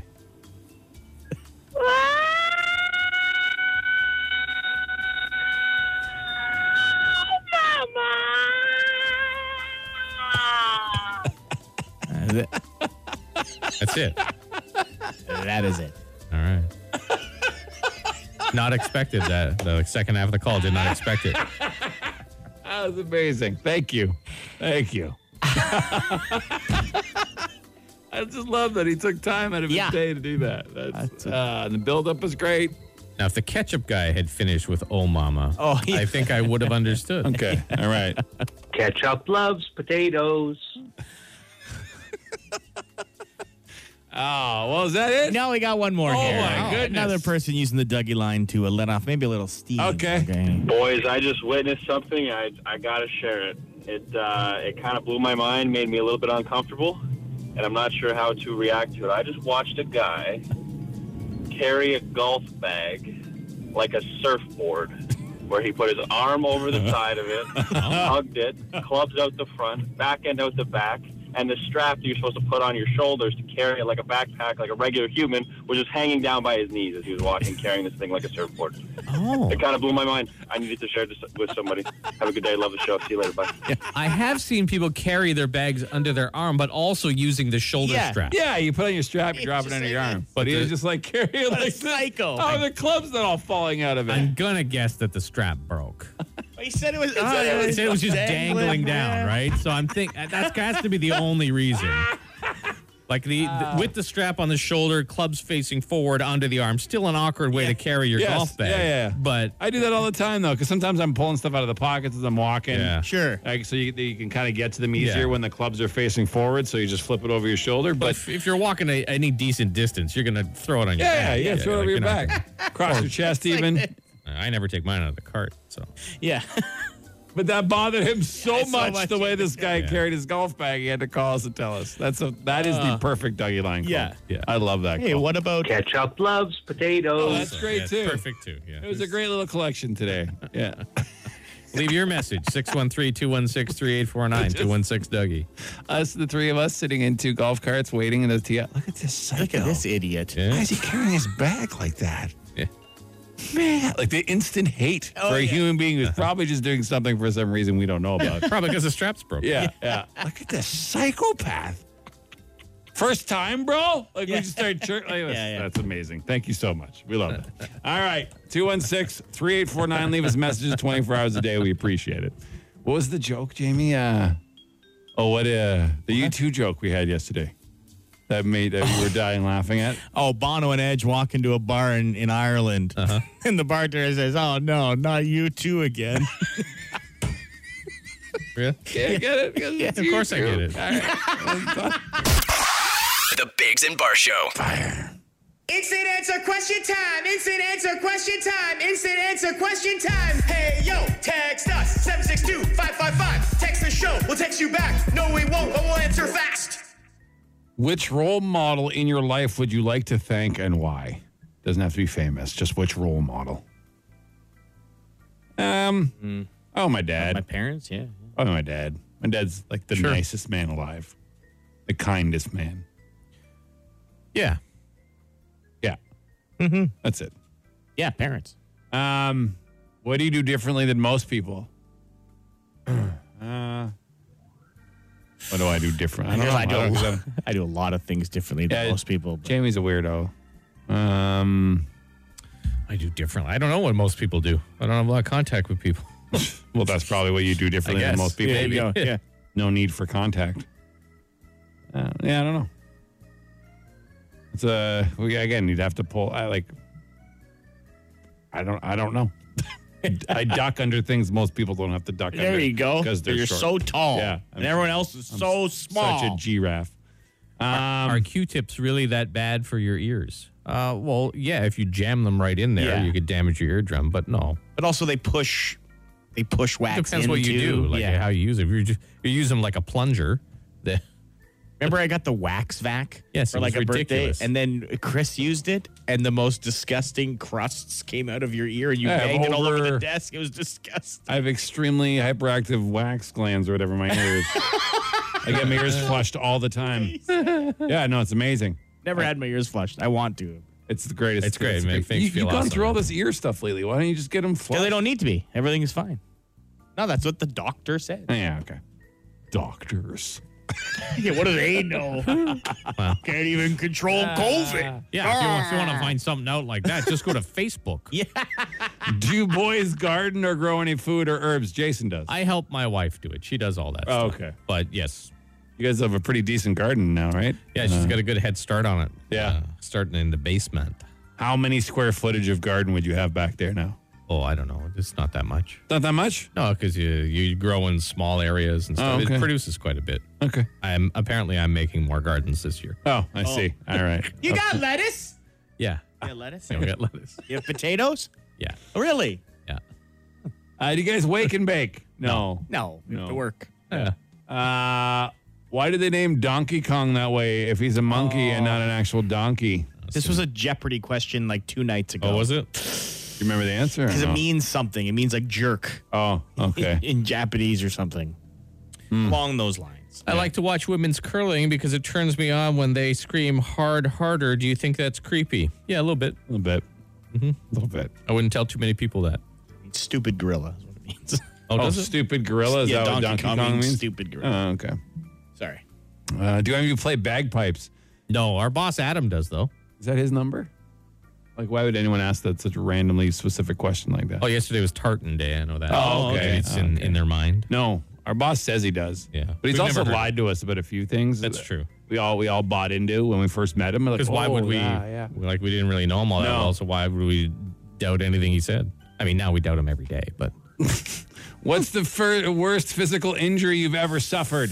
Uh, th- That's it. that is it. All right. Not expected that. The second half of the call did not expect it. That was amazing. Thank you. Thank you. I just love that he took time out of his Yeah. day to do that. That's, That's a- uh, and the buildup was great. Now, if the ketchup guy had finished with "Oh Mama," Oh, yeah. I think I would have understood. Okay. All right. Ketchup loves potatoes. Oh, well, is that it? Now we got one more Oh, here. my goodness. Another person using the Dougie line to uh, let off maybe a little steam. Okay. Boys, I just witnessed something. I I gotta share it. It uh, it kind of blew my mind, made me a little bit uncomfortable, and I'm not sure how to react to it. I just watched a guy carry a golf bag like a surfboard, where he put his arm over the side of it, hugged it, clubs out the front, back end out the back, and the strap that you're supposed to put on your shoulders to carry it like a backpack, like a regular human, was just hanging down by his knees as he was walking, carrying this thing like a surfboard. Oh. It kind of blew my mind. I needed to share this with somebody. Have a good day. Love the show. See you later. Bye. I have seen people carry their bags under their arm, but also using the shoulder Yeah. strap. Yeah, you put on your strap, you It's drop it just under like your this. arm. But he the- was just like carrying it What a like this. psycho. Oh, the club's not all falling out of it. I'm gonna guess that the strap broke. He said it was. He said it was just dangling down, right? So I'm thinking that has to be the only reason. Like the, the with the strap on the shoulder, clubs facing forward onto the arm. Still an awkward way to carry your Yes, golf bag. yeah, yeah. But I do that all the time, though, because sometimes I'm pulling stuff out of the pockets as I'm walking. Yeah. Sure. Like, so you, you can kind of get to them easier Yeah. when the clubs are facing forward, so you just flip it over your shoulder. but But if, if you're walking a, any decent distance, you're gonna throw it on your yeah, back. yeah, throw it like over your you're not- back. Cross your chest even. I never take mine out of the cart. So Yeah. But that bothered him so, Yeah, so much, much. the way this guy Yeah. carried his golf bag. He had to call us and tell us. That's a that is the perfect Dougie line call. yeah. Yeah. I love that. Hey, call. what about? Ketchup loves potatoes. Oh, that's great yeah, too. Perfect too. Yeah. It was a great little collection today. Yeah. Leave your message six one three, two one six, three eight four nine, two one six Dougie. Us, the three of us, sitting in two golf carts, waiting in the tee. Look at this psycho. Look at this idiot. Yeah. Why is he carrying his bag like that? Yeah. Man, like the instant hate Oh, for a yeah. human being who's probably just doing something for some reason we don't know about. Probably because the strap's broke. Yeah, yeah. Look at this psychopath. First time, bro? Like we Yeah. just started church. Like, that's, Yeah, yeah. that's amazing. Thank you so much. We love it. All right. two one six, three eight four nine. Leave us messages twenty-four hours a day. We appreciate it. What was the joke, Jamie? Uh, oh, what uh, the U two joke we had yesterday that made that we were dying laughing at? Oh, Bono and Edge walk into a bar in, in Ireland. Uh-huh. And the bartender says, "Oh, no, not you two again." Really? Yeah, get it? Yeah, of course I get it. The Biggs and Bar Show. Instant answer question time. Instant answer question time. Instant answer question time. Hey, yo, text us seven six two, five five five. Text the show. We'll text you back. No, we won't, but we'll answer fast. Which role model in your life would you like to thank and why? Doesn't have to be famous, just which role model? Um, oh, my dad. My parents, yeah. Oh, my dad. My dad's like the Sure. nicest man alive, the kindest man. Yeah. Yeah, Mm-hmm. that's it. Yeah, parents. Um, what do you do differently than most people? Uh, what do I do different? I don't know. I, do, I a don't- lot, I do a lot of things differently than Yeah, most people. but- Jamie's a weirdo. Um, I do differently. I don't know what most people do. I don't have a lot of contact with people. well, that's probably what you do differently than guess. most people. There you go. Yeah. No need for contact. Uh, yeah, I don't know. It's uh, we again, you'd have to pull. I like. I don't. I don't know. I duck under things most people don't have to duck under. There you go. Because they're You're short. so tall. Yeah, And everyone else is so small. Such a giraffe. Um, Are Q-tips really that bad for your ears? Uh, well, yeah, if you jam them right in there, Yeah. you could damage your eardrum, but no. But also they push they push wax Depends what you into- do, like yeah. how you use it. If you just you use them like a plunger, the, Remember I got the wax vac Yes, for it like was a ridiculous. birthday, and then Chris used it, and the most disgusting crusts came out of your ear, and you Yeah, banged it all over over- the desk. It was disgusting. I have extremely hyperactive wax glands or whatever in my ears. I get my ears flushed all the time. Yeah, no, it's amazing. Never had my ears flushed. I want to. It's the greatest. It's great, man. Makes you You, feel you've gone awesome. through all this ear stuff lately. Why don't you just get them flushed? No, they don't need to be. Everything is fine. No, that's what the doctor said. Yeah, okay. Doctors. Yeah, what do they know? Can't even control COVID. yeah, if you, want, if you want to find something out like that, just go to Facebook. Yeah. Do you boys garden or grow any food or herbs? Jason does. I help my wife do it. She does all that Oh, stuff. okay. But yes, You guys have a pretty decent garden now, right? yeah, she's got a good head start on it. Yeah. Uh, starting in the basement. How many square footage of garden would you have back there now? Oh, I don't know. It's not that much. Not that much? No, because you you grow in small areas and stuff. Oh, okay. It produces quite a bit. Okay. I'm apparently I'm making more gardens this year. Oh, I see. All right. You got lettuce? Yeah. You got lettuce? Yeah, we got lettuce. You have potatoes? Yeah. Really? Yeah. Uh, do you guys wake and bake? No. No. We have No. to work. Yeah. Uh, why did they name Donkey Kong that way if he's a monkey and not an actual donkey? This was a Jeopardy question like two nights ago. Oh, was it? You remember the answer? or Because no? it means something. It means like jerk Oh, okay. in Japanese or something. Along those lines. I like to watch women's curling because it turns me on when they scream hard, harder. Do you think that's creepy? Yeah, a little bit. A little bit. Mm-hmm. A little bit. I wouldn't tell too many people that. Stupid gorilla is what it means. Oh, Oh, does it? stupid gorilla? Is Yeah, that what Donkey Donkey Kong Kong means means? stupid gorilla. Oh, okay. Sorry. Uh, do any of you play bagpipes? No, our boss Adam does, though. Is that his number? Like, why would anyone ask that such a randomly specific question like that? Oh, yesterday was Tartan Day. I know that. Oh, okay. Maybe it's in, Okay. in their mind. No, our boss says he does. Yeah. But he's We've also never heard lied to us about a few things. That's that true. We all we all bought into when we first met him. Like, Because why oh, would we, Yeah, yeah. like, we didn't really know him all that No. well, so why would we doubt anything he said? I mean, now we doubt him every day, but. What's the fir- worst physical injury you've ever suffered?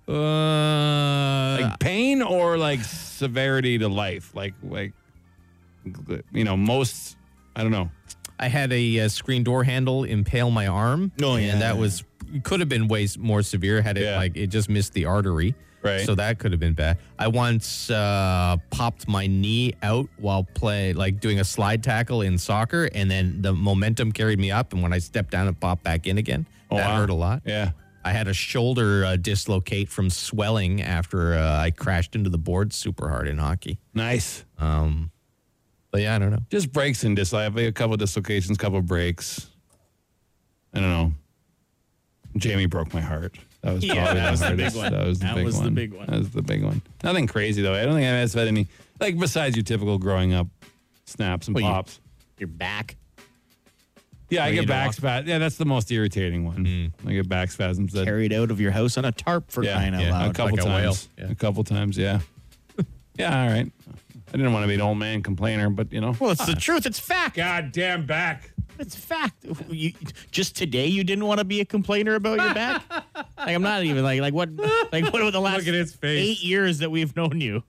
Uh, Like pain or like severity to life? Like like you know most. I don't know. I had a, uh screen door handle impale my arm. Oh, yeah. And that was, it could have been way s- more severe had it, Yeah. like, it just missed the artery. Right. So that could have been bad. I once uh, popped my knee out while play, like doing a slide tackle in soccer, and then the momentum carried me up, and when I stepped down, it popped back in again. Oh, that wow. hurt a lot. Yeah. I had a shoulder uh, dislocate from swelling after uh, I crashed into the board super hard in hockey. Nice. Um, but yeah, I don't know. Just breaks and dis. I have a couple dislocations, couple breaks. I don't know. Jamie broke my heart. That was Yeah, probably that the was the hardest. big one. That was the That big was the one. big one. That was the big one. Nothing crazy though. I don't think I've had any like besides your typical growing up snaps and Well, you- pops. Your back. Yeah, I Where you get don't back walk- spasms. Yeah, that's the most irritating one. I get back spasms. That, Carried out of your house on a tarp for yeah, crying out yeah, loud. a couple like a whale. times. Yeah. A couple times. Yeah. Yeah. All right. I didn't want to be an old man complainer, but you know. Well, it's the truth. It's fact. Goddamn back. It's fact. You, just today, you didn't want to be a complainer about your back. Like I'm not even like like what like what over the last Look at his face. eight years that we've known you.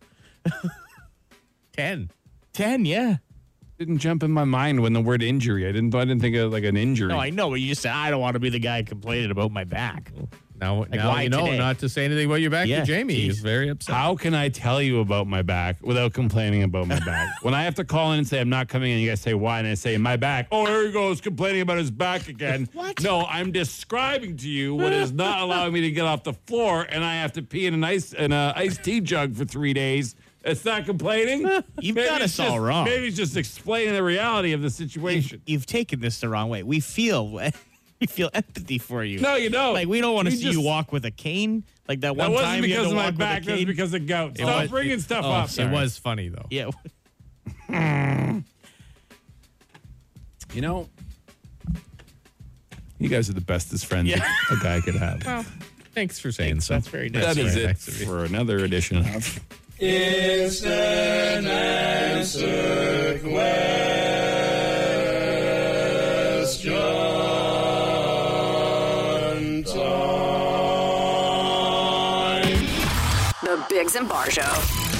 Ten. Ten, yeah. Didn't jump in my mind when the word injury. I didn't. I didn't think of like an injury. No, I know, but you just said I don't want to be the guy complaining about my back. Now, now why you know today? not to say anything about your back Yeah, to Jamie. geez. He's very upset. How can I tell you about my back without complaining about my back? When I have to call in and say I'm not coming in, you guys say why, and I say my back. Oh, here he goes complaining about his back again. What? No, I'm describing to you what is not allowing me to get off the floor, and I have to pee in an ice in a iced tea jug for three days. It's not complaining. You've Maybe got it's us all just- wrong. Maybe it's just explaining the reality of the situation. You've taken this the wrong way. We feel we feel empathy for you. No, you don't. Like we don't want to We see just- you walk with a cane. Like that That one wasn't time you had because to of my walk back. with a That was cane. because of gout. It Stop was- bringing stuff oh, up. It was funny, though. Yeah. You know, you guys are the bestest friends Yeah. a guy could have. Well, thanks for saying so. That's very nice. That is very it nice of you. for another edition of Instant answer question time. The Biggs and Bar Show.